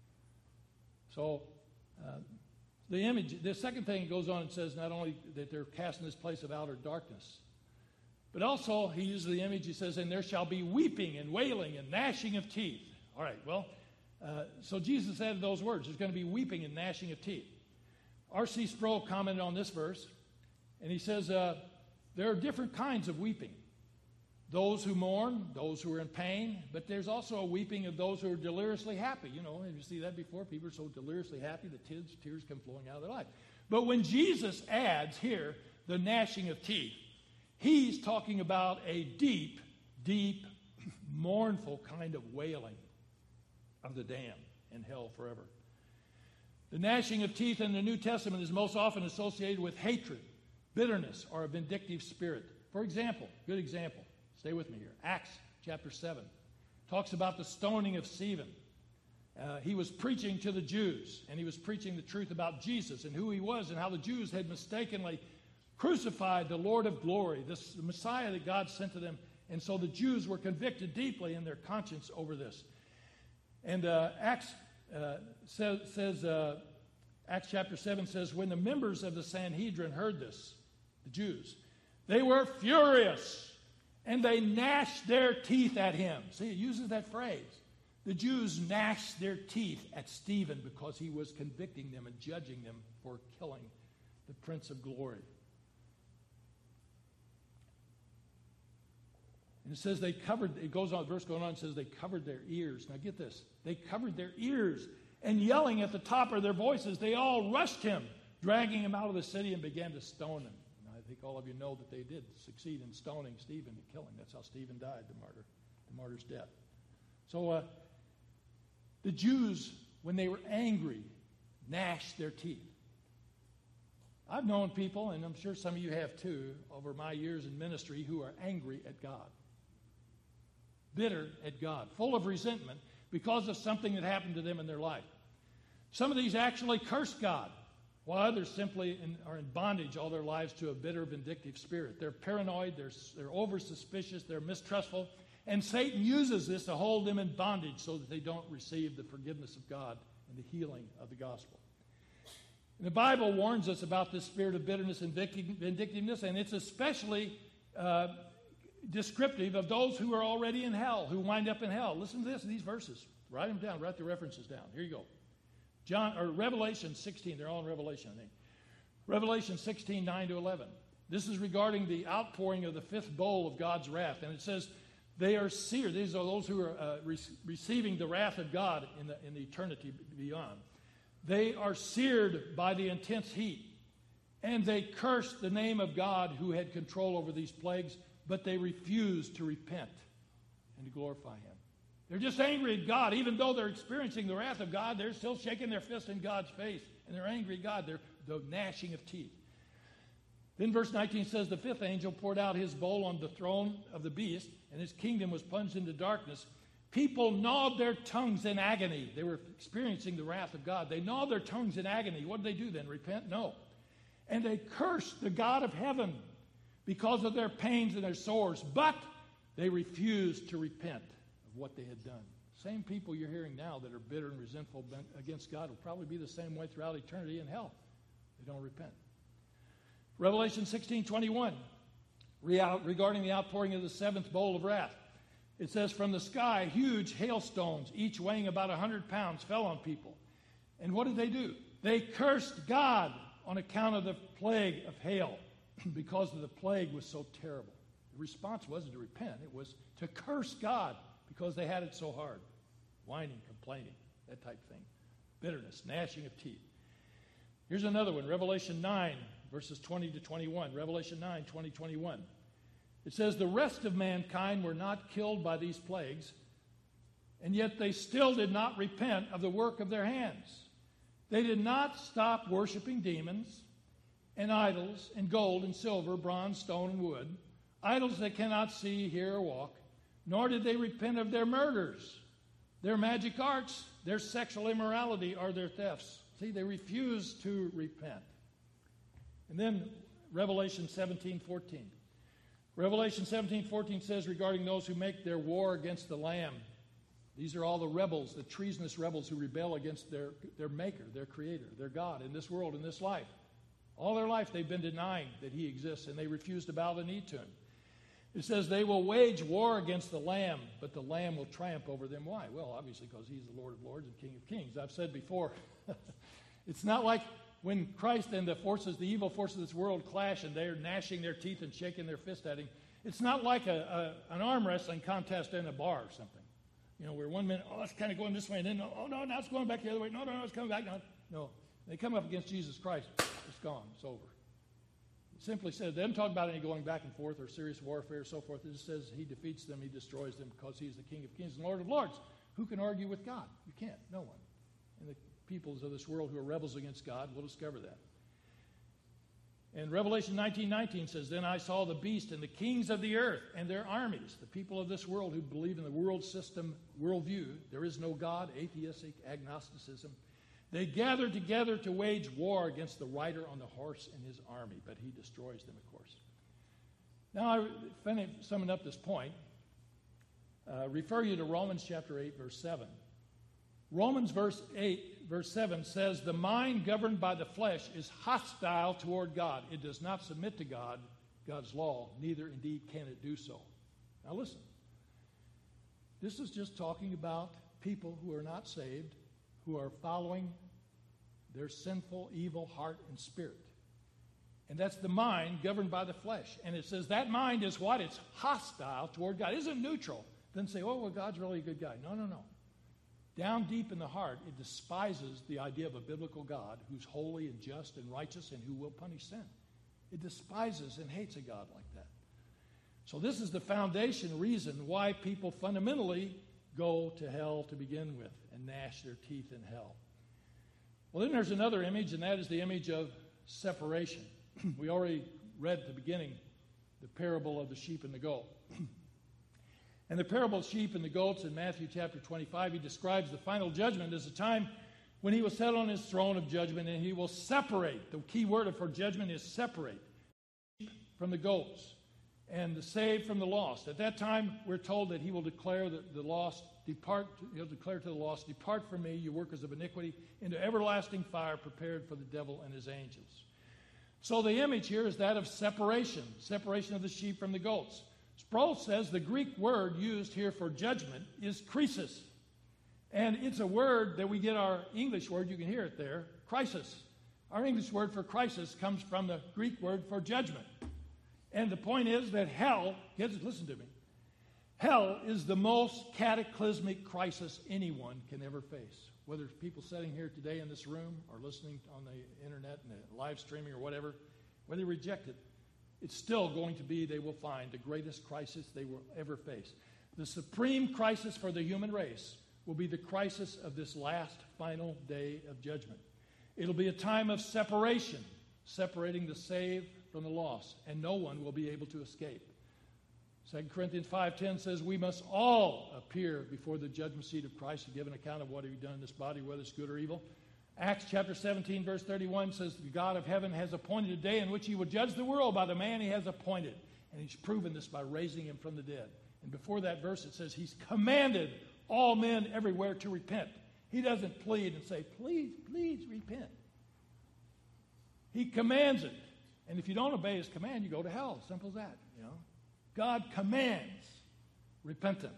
So uh, the image, the second thing goes on and says not only that they're cast in this place of outer darkness, but also he uses the image, he says, and there shall be weeping and wailing and gnashing of teeth. All right, well, uh, so Jesus added those words. There's going to be weeping and gnashing of teeth. R C Sproul commented on this verse, and he says uh, there are different kinds of weeping. Those who mourn, those who are in pain, but there's also a weeping of those who are deliriously happy. You know, have you seen that before? People are so deliriously happy that tears, tears come flowing out of their life. But when Jesus adds here the gnashing of teeth, he's talking about a deep, deep, mournful kind of wailing of the damned in hell forever. The gnashing of teeth in the New Testament is most often associated with hatred, bitterness, or a vindictive spirit. For example, good example, stay with me here. Acts chapter seven talks about the stoning of Stephen. Uh, he was preaching to the Jews, and he was preaching the truth about Jesus and who he was and how the Jews had mistakenly crucified the Lord of glory, this the Messiah that God sent to them. And so the Jews were convicted deeply in their conscience over this. And uh, Acts uh, says, says uh, Acts chapter seven says, when the members of the Sanhedrin heard this, the Jews, they were furious, and they gnashed their teeth at him. See, it uses that phrase. The Jews gnashed their teeth at Stephen because he was convicting them and judging them for killing the Prince of Glory. And it says they covered, it goes on, the verse going on, and says they covered their ears. Now get this. They covered their ears, and yelling at the top of their voices, they all rushed him, dragging him out of the city and began to stone him. Now, think all of you know that they did succeed in stoning Stephen to kill him. That's how Stephen died, the martyr, the martyr's death. So uh, the Jews, when they were angry, gnashed their teeth. I've known people, and I'm sure some of you have too, over my years in ministry, who are angry at God, bitter at God, full of resentment because of something that happened to them in their life. Some of these actually curse God, while others simply in, are in bondage all their lives to a bitter, vindictive spirit. They're paranoid, they're, they're over-suspicious, they're mistrustful, and Satan uses this to hold them in bondage so that they don't receive the forgiveness of God and the healing of the gospel. And the Bible warns us about this spirit of bitterness and vindictiveness, and it's especially uh, descriptive of those who are already in hell, who wind up in hell. Listen to this, these verses. Write them down. Write the references down. Here you go. John or Revelation sixteen. They're all in Revelation, I think. Revelation sixteen, nine to eleven. This is regarding the outpouring of the fifth bowl of God's wrath, and it says they are seared. These are those who are uh, re- receiving the wrath of God in the in the eternity beyond. They are seared by the intense heat, and they curse the name of God who had control over these plagues, but they refuse to repent and to glorify him. They're just angry at God. Even though they're experiencing the wrath of God, they're still shaking their fist in God's face, and they're angry at God. They're the gnashing of teeth. Then verse nineteen says, the fifth angel poured out his bowl on the throne of the beast, and his kingdom was plunged into darkness. People gnawed their tongues in agony. They were experiencing the wrath of God. They gnawed their tongues in agony. What did they do then? Repent? No. And they cursed the God of heaven because of their pains and their sores, but they refused to repent of what they had done. Same people you're hearing now that are bitter and resentful against God will probably be the same way throughout eternity in hell. They don't repent. Revelation sixteen twenty-one, regarding the outpouring of the seventh bowl of wrath. It says, from the sky, huge hailstones, each weighing about one hundred pounds, fell on people. And what did they do? They cursed God on account of the plague of hail, because of the plague was so terrible. The response wasn't to repent. It was to curse God because they had it so hard. Whining, complaining, that type of thing. Bitterness, gnashing of teeth. Here's another one, Revelation nine, verses twenty to twenty-one. Revelation nine, twenty, twenty-one. It says, the rest of mankind were not killed by these plagues, and yet they still did not repent of the work of their hands. They did not stop worshiping demons and idols and gold and silver, bronze, stone, and wood, idols they cannot see, hear, or walk, nor did they repent of their murders, their magic arts, their sexual immorality, or their thefts. See, they refused to repent. And then Revelation seventeen fourteen. Revelation seventeen fourteen says regarding those who make their war against the Lamb, these are all the rebels, the treasonous rebels who rebel against their, their maker, their creator, their God in this world, in this life. All their life they've been denying that he exists, and they refuse to bow the knee to him. It says they will wage war against the Lamb, but the Lamb will triumph over them. Why? Well, obviously because he's the Lord of lords and King of kings. I've said before, it's not like when Christ and the forces, the evil forces of this world clash and they're gnashing their teeth and shaking their fist at him. It's not like a, a, an arm wrestling contest in a bar or something. You know, where one minute, oh, it's kind of going this way, and then, oh, no, now it's going back the other way. No, no, no, it's coming back. No, no. They come up against Jesus Christ. It's gone. It's over. It simply says, they don't talk about any going back and forth or serious warfare or so forth. It just says he defeats them, he destroys them because he's the King of kings and Lord of lords. Who can argue with God? You can't. No one. And the peoples of this world who are rebels against God will discover that. And Revelation nineteen nineteen says, then I saw the beast and the kings of the earth and their armies, the people of this world who believe in the world system, worldview. There is no God, atheistic, agnosticism. They gathered together to wage war against the rider on the horse and his army, but he destroys them, of course. Now, I summing up this point, uh, refer you to Romans chapter eight, verse seven. Romans verse eight, verse seven says, the mind governed by the flesh is hostile toward God. It does not submit to God, God's law, neither indeed can it do so. Now listen, this is just talking about people who are not saved, who are following their sinful, evil heart and spirit. And that's the mind governed by the flesh. And it says that mind is what? It's hostile toward God. It isn't neutral. It doesn't say, oh, well, God's really a good guy. No, no, no. Down deep in the heart, it despises the idea of a biblical God who's holy and just and righteous and who will punish sin. It despises and hates a God like that. So this is the foundation reason why people fundamentally go to hell to begin with and gnash their teeth in hell. Well, then there's another image, and that is the image of separation. We already read at the beginning the parable of the sheep and the goat. And the parable of sheep and the goats in Matthew chapter twenty-five, he describes the final judgment as a time when he will sit on his throne of judgment and he will separate. The key word for judgment is separate. Sheep from the goats and the saved from the lost. At that time, we're told that he will declare that the lost, depart, he'll declare to the lost, depart from me, you workers of iniquity, into everlasting fire prepared for the devil and his angels. So the image here is that of separation, separation of the sheep from the goats. Sproul says the Greek word used here for judgment is krisis. And it's a word that we get our English word, you can hear it there, crisis. Our English word for crisis comes from the Greek word for judgment. And the point is that hell, kids, listen to me, hell is the most cataclysmic crisis anyone can ever face. Whether it's people sitting here today in this room or listening on the internet and the live streaming or whatever, whether they reject it, it's still going to be, they will find, the greatest crisis they will ever face. The supreme crisis for the human race will be the crisis of this last final day of judgment. It'll be a time of separation, separating the saved from the lost, and no one will be able to escape. Second Corinthians five ten says we must all appear before the judgment seat of Christ to give an account of what we've done in this body, whether it's good or evil. Acts chapter seventeen, verse thirty-one says the God of heaven has appointed a day in which he will judge the world by the man he has appointed. And he's proven this by raising him from the dead. And before that verse it says he's commanded all men everywhere to repent. He doesn't plead and say, please, please repent. He commands it. And if you don't obey his command, you go to hell. Simple as that, you know. God commands repentance.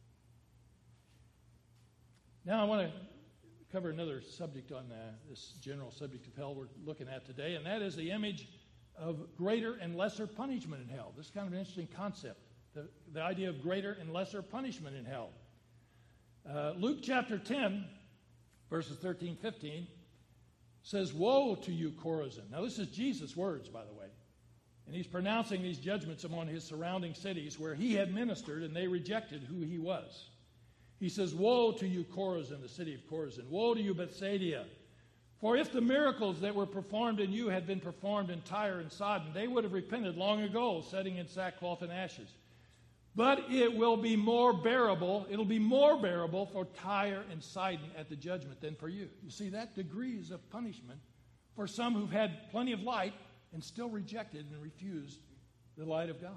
Now I want to cover another subject on uh, this general subject of hell we're looking at today, and that is the image of greater and lesser punishment in hell. This is kind of an interesting concept, the, the idea of greater and lesser punishment in hell. Uh, Luke chapter ten, verses thirteen, fifteen, says, woe to you, Chorazin. Now this is Jesus' words, by the way. And he's pronouncing these judgments among his surrounding cities where he had ministered and they rejected who he was. He says, woe to you, Chorazin, the city of Chorazin. Woe to you, Bethsaida. For if the miracles that were performed in you had been performed in Tyre and Sidon, they would have repented long ago, sitting in sackcloth and ashes. But it will be more bearable, it'll be more bearable for Tyre and Sidon at the judgment than for you. You see, that degrees of punishment for some who've had plenty of light and still rejected and refused the light of God.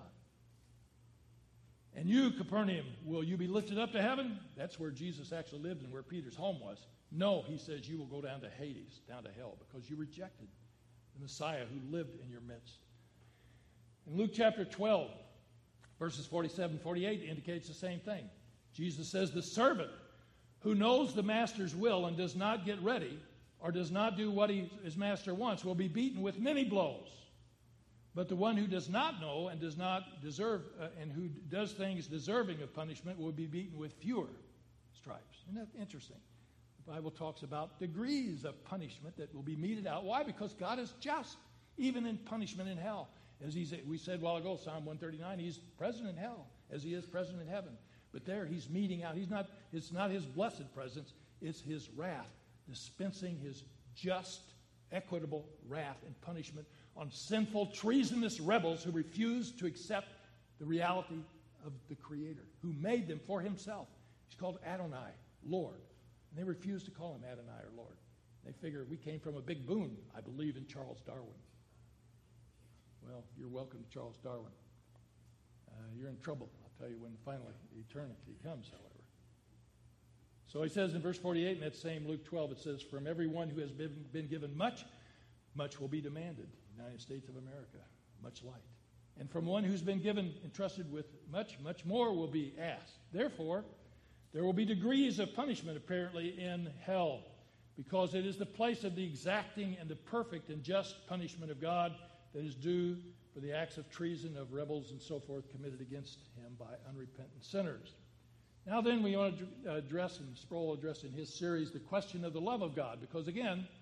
And you, Capernaum, will you be lifted up to heaven? That's where Jesus actually lived and where Peter's home was. No, he says, you will go down to Hades, down to hell, because you rejected the Messiah who lived in your midst. In Luke chapter twelve, verses forty-seven, forty-eight indicates the same thing. Jesus says, the servant who knows the master's will and does not get ready or does not do what he, his master wants will be beaten with many blows. But the one who does not know and does not deserve uh, and who does things deserving of punishment will be beaten with fewer stripes. Isn't that interesting? The Bible talks about degrees of punishment that will be meted out. Why? Because God is just, even in punishment in hell. As he said, we said a while ago, Psalm one thirty-nine, he's present in hell as he is present in heaven. But there he's meting out. He's not, it's not his blessed presence, it's his wrath, dispensing his just, equitable wrath and punishment on sinful, treasonous rebels who refuse to accept the reality of the Creator, who made them for himself. He's called Adonai, Lord. And they refuse to call him Adonai or Lord. They figure we came from a big boon, I believe in Charles Darwin. Well, you're welcome to Charles Darwin. Uh, you're in trouble, I'll tell you, when finally eternity comes, however. So he says in verse forty-eight, in that same Luke twelve, it says, from everyone who has been, been given much, much will be demanded. United States of America, much light. And from one who's been given, entrusted with much, much more will be asked. Therefore, there will be degrees of punishment apparently in hell, because it is the place of the exacting and the perfect and just punishment of God that is due for the acts of treason of rebels and so forth committed against him by unrepentant sinners. Now then, we want to address, and Sproul addressed in his series, the question of the love of God, because again,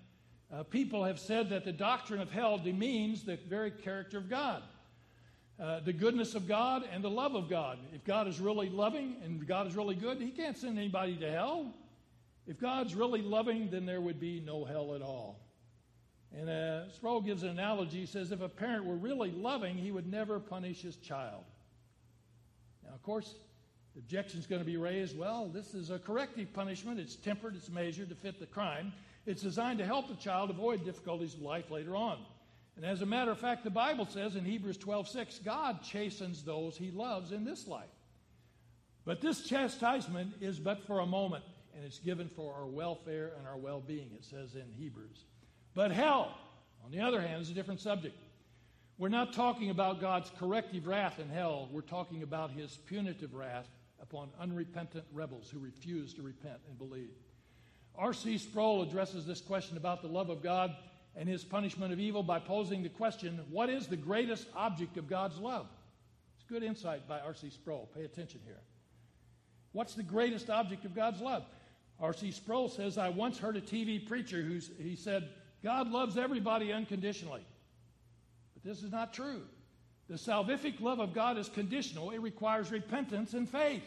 Uh, people have said that the doctrine of hell demeans the very character of God, uh, the goodness of God and the love of God. If God is really loving and God is really good, he can't send anybody to hell. If God's really loving, then there would be no hell at all. And uh, Sproul gives an analogy. He says if a parent were really loving, he would never punish his child. Now, of course, the objection is going to be raised, well, this is a corrective punishment. It's tempered, it's measured to fit the crime. It's designed to help the child avoid difficulties of life later on. And as a matter of fact, the Bible says in Hebrews twelve six, God chastens those he loves in this life. But this chastisement is but for a moment, and it's given for our welfare and our well-being, it says in Hebrews. But hell, on the other hand, is a different subject. We're not talking about God's corrective wrath in hell. We're talking about his punitive wrath upon unrepentant rebels who refuse to repent and believe. R C Sproul addresses this question about the love of God and his punishment of evil by posing the question, what is the greatest object of God's love? It's good insight by R C Sproul. Pay attention here. What's the greatest object of God's love? R C Sproul says, I once heard a T V preacher who he said, God loves everybody unconditionally. But this is not true. The salvific love of God is conditional. It requires repentance and faith.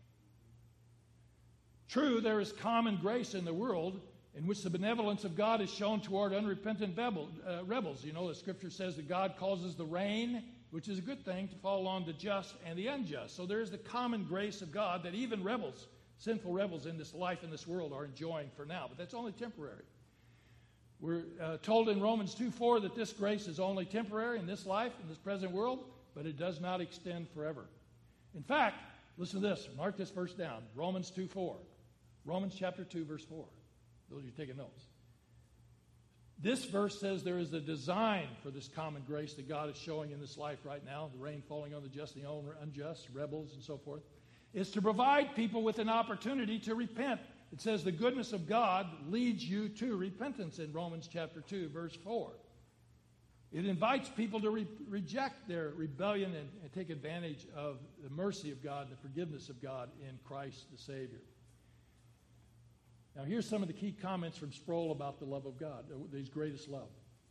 True, there is common grace in the world in which the benevolence of God is shown toward unrepentant rebel, uh, rebels. You know, the Scripture says that God causes the rain, which is a good thing, to fall on the just and the unjust. So there is the common grace of God that even rebels, sinful rebels in this life, in this world, are enjoying for now. But that's only temporary. We're uh, told in Romans two four that this grace is only temporary in this life, in this present world, but it does not extend forever. In fact, listen to this. Mark this verse down. Romans two four. Romans chapter two, verse four. Those of you taking notes. This verse says there is a design for this common grace that God is showing in this life right now, the rain falling on the just and the unjust, rebels and so forth, is to provide people with an opportunity to repent. It says the goodness of God leads you to repentance in Romans chapter two, verse four. It invites people to re- reject their rebellion and, and take advantage of the mercy of God, the forgiveness of God in Christ the Savior. Now, here's some of the key comments from Sproul about the love of God, his greatest love.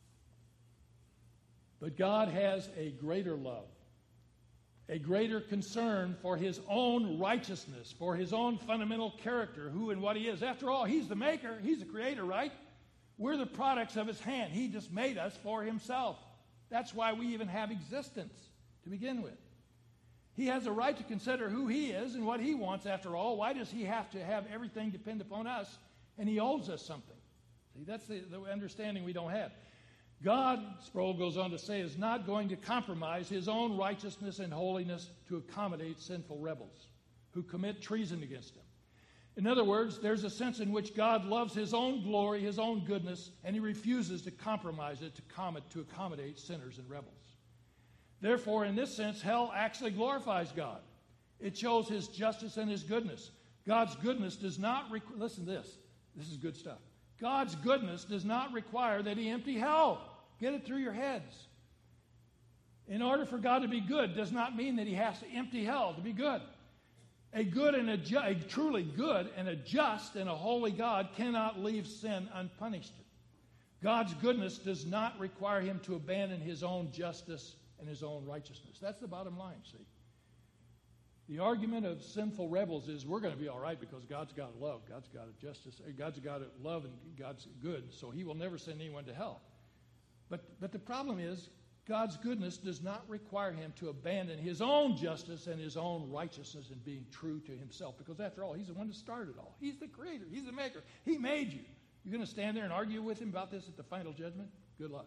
But God has a greater love, a greater concern for his own righteousness, for his own fundamental character, who and what he is. After all, he's the maker, he's the creator, right? We're the products of his hand. He just made us for himself. That's why we even have existence to begin with. He has a right to consider who he is and what he wants, after all. Why does he have to have everything depend upon us? And he owes us something. See, that's the, the understanding we don't have. God, Sproul goes on to say, is not going to compromise his own righteousness and holiness to accommodate sinful rebels who commit treason against him. In other words, there's a sense in which God loves his own glory, his own goodness, and he refuses to compromise it to, com- to accommodate sinners and rebels. Therefore, in this sense, hell actually glorifies God. It shows his justice and his goodness. God's goodness does not, re- listen to this. This is good stuff. God's goodness does not require that he empty hell. Get it through your heads. In order for God to be good does not mean that he has to empty hell to be good. A good and a, ju- a truly good and a just and a holy God cannot leave sin unpunished. God's goodness does not require him to abandon his own justice and his own righteousness. That's the bottom line, see. The argument of sinful rebels is we're going to be all right because God's got love, God's got a justice, God's got a love, and God's good, so he will never send anyone to hell. But, but the problem is God's goodness does not require him to abandon his own justice and his own righteousness and being true to himself, because after all, he's the one that started it all. He's the creator. He's the maker. He made you. You're going to stand there and argue with him about this at the final judgment? Good luck.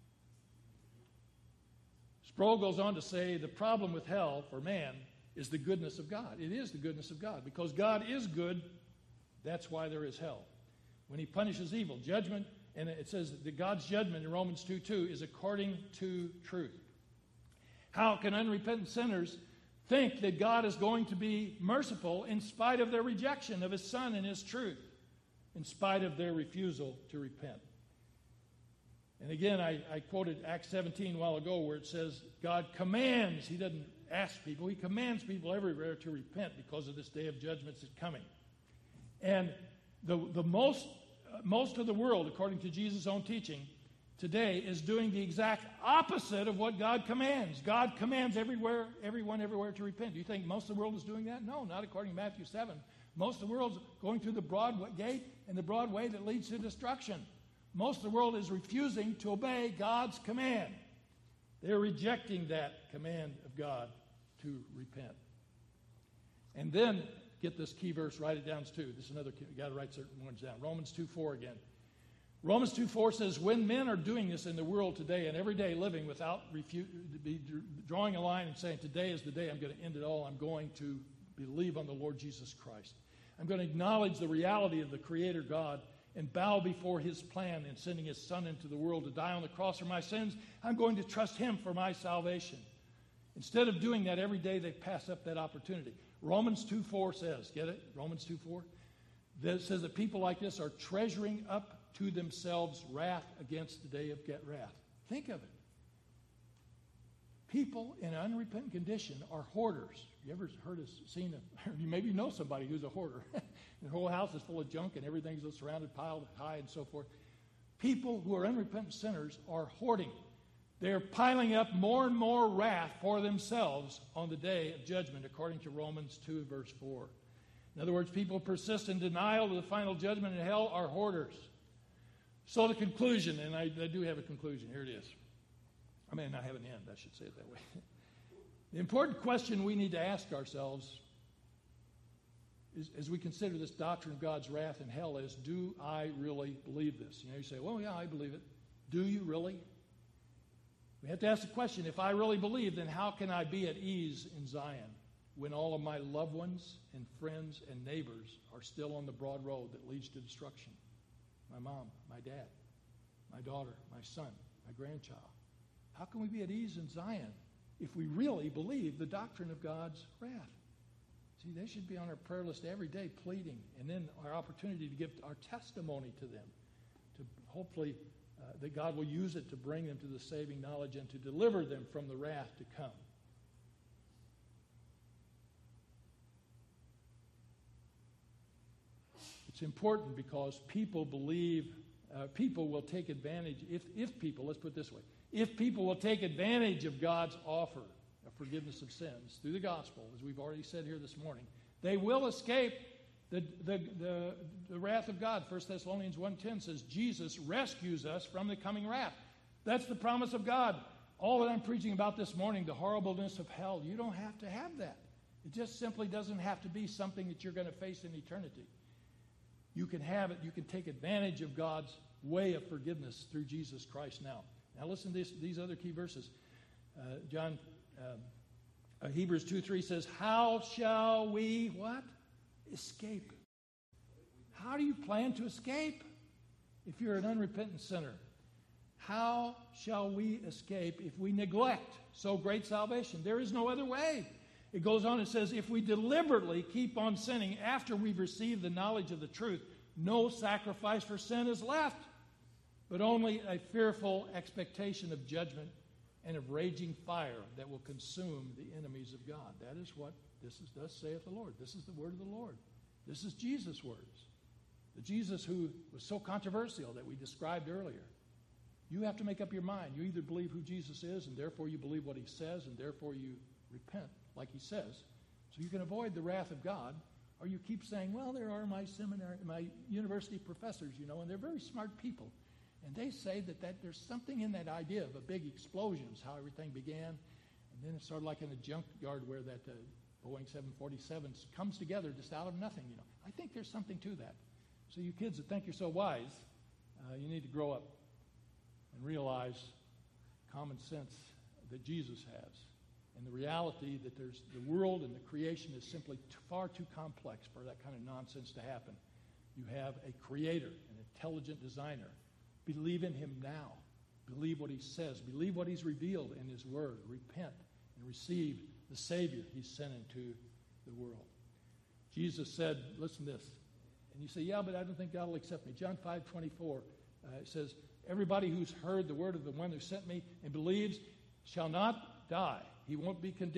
Sproul goes on to say the problem with hell for man is the goodness of God. It is the goodness of God. Because God is good, that's why there is hell. When he punishes evil, judgment, and it says that God's judgment in Romans two two is according to truth. How can unrepentant sinners think that God is going to be merciful in spite of their rejection of his Son and his truth, in spite of their refusal to repent? And again, I, I quoted Acts seventeen a while ago where it says God commands, he doesn't ask people, he commands people everywhere to repent because of this day of judgment that's coming. And the, the most most of the world, according to Jesus' own teaching, today is doing the exact opposite of what God commands. God commands everywhere, everyone everywhere to repent. Do you think most of the world is doing that? No, not according to Matthew seven. Most of the world is going through the broad gate and the broad way that leads to destruction. Most of the world is refusing to obey God's command. They're rejecting that command of God to repent. And then, get this key verse, write it down too. This is another key. You've got to write certain ones down. Romans two four again. Romans two four says, when men are doing this in the world today and every day living without refu- be drawing a line and saying, today is the day I'm going to end it all, I'm going to believe on the Lord Jesus Christ. I'm going to acknowledge the reality of the Creator God and bow before His plan in sending His Son into the world to die on the cross for my sins. I'm going to trust Him for my salvation. Instead of doing that every day, they pass up that opportunity. Romans two four says, get it? Romans two four? That says that people like this are treasuring up to themselves wrath against the day of get wrath. Think of it. People in an unrepentant condition are hoarders. You ever heard of, seen, a, you maybe know somebody who's a hoarder. Their whole house is full of junk and everything's surrounded, piled high and so forth. People who are unrepentant sinners are hoarding. They're piling up more and more wrath for themselves on the day of judgment, according to Romans two, verse four. In other words, people who persist in denial of the final judgment in hell are hoarders. So the conclusion, and I, I do have a conclusion. Here it is. I mean, I have an end. I should say it that way. The important question we need to ask ourselves is, as we consider this doctrine of God's wrath and hell is, do I really believe this? You know, you say, well, yeah, I believe it. Do you really? We have to ask the question, if I really believe, then how can I be at ease in Zion when all of my loved ones and friends and neighbors are still on the broad road that leads to destruction? My mom, my dad, my daughter, my son, my grandchild. How can we be at ease in Zion if we really believe the doctrine of God's wrath? See, they should be on our prayer list every day pleading, and then our opportunity to give our testimony to them, to hopefully uh, that God will use it to bring them to the saving knowledge and to deliver them from the wrath to come. It's important because people believe, uh, people will take advantage, if, if people, let's put it this way, if people will take advantage of God's offer of forgiveness of sins through the gospel, as we've already said here this morning, they will escape the, the, the, the wrath of God. First Thessalonians one ten says, Jesus rescues us from the coming wrath. That's the promise of God. All that I'm preaching about this morning, the horribleness of hell, you don't have to have that. It just simply doesn't have to be something that you're going to face in eternity. You can have it. You can take advantage of God's way of forgiveness through Jesus Christ now. Now listen to this, these other key verses. Uh, John, uh, uh, Hebrews two three says, how shall we, what? Escape. How do you plan to escape if you're an unrepentant sinner? How shall we escape if we neglect so great salvation? There is no other way. It goes on and says, if we deliberately keep on sinning after we've received the knowledge of the truth, no sacrifice for sin is left, but only a fearful expectation of judgment and of raging fire that will consume the enemies of God. That is what this is, thus saith the Lord. This is the word of the Lord. This is Jesus' words. The Jesus who was so controversial that we described earlier. You have to make up your mind. You either believe who Jesus is, and therefore you believe what he says, and therefore you repent like he says, so you can avoid the wrath of God, or you keep saying, well, there are my seminary, my university professors, you know, and they're very smart people. And they say that, that there's something in that idea of a big explosion is how everything began. And then it's sort of like in a junkyard where that uh, Boeing seven forty-seven comes together just out of nothing, you know. I think there's something to that. So you kids that think you're so wise, uh, you need to grow up and realize common sense that Jesus has. And the reality that there's the world and the creation is simply too, far too complex for that kind of nonsense to happen. You have a creator, an intelligent designer. Believe in him now. Believe what he says. Believe what he's revealed in his word. Repent and receive the Savior he's sent into the world. Jesus said, listen to this. And you say, yeah, but I don't think God will accept me. John five twenty-four uh, says, everybody who's heard the word of the one who sent me and believes shall not die. He won't be condemned.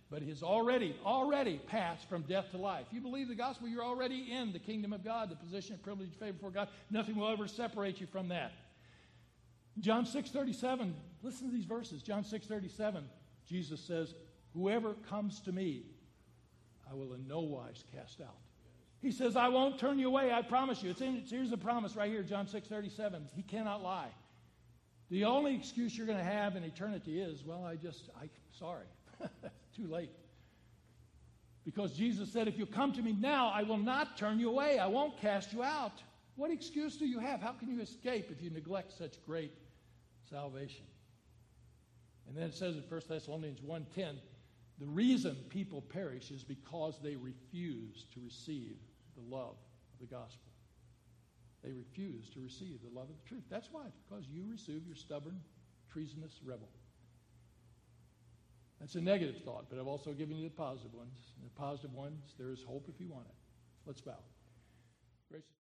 but he has already, already passed from death to life. You believe the gospel, you're already in the kingdom of God, the position of privilege and favor before God. Nothing will ever separate you from that. John six thirty-seven, listen to these verses. John six thirty-seven, Jesus says, whoever comes to me, I will in no wise cast out. He says, I won't turn you away, I promise you. It's in, it's, here's the promise right here, John six thirty-seven. He cannot lie. The only excuse you're going to have in eternity is, well, I just, I sorry. Too late. Because Jesus said, if you come to me now, I will not turn you away. I won't cast you out. What excuse do you have? How can you escape if you neglect such great salvation? And then it says in First Thessalonians one ten, the reason people perish is because they refuse to receive the love of the gospel. They refuse to receive the love of the truth. That's why, because you receive your stubborn, treasonous rebel. That's a negative thought, but I've also given you the positive ones. And the positive ones, there is hope if you want it. Let's bow. Gracious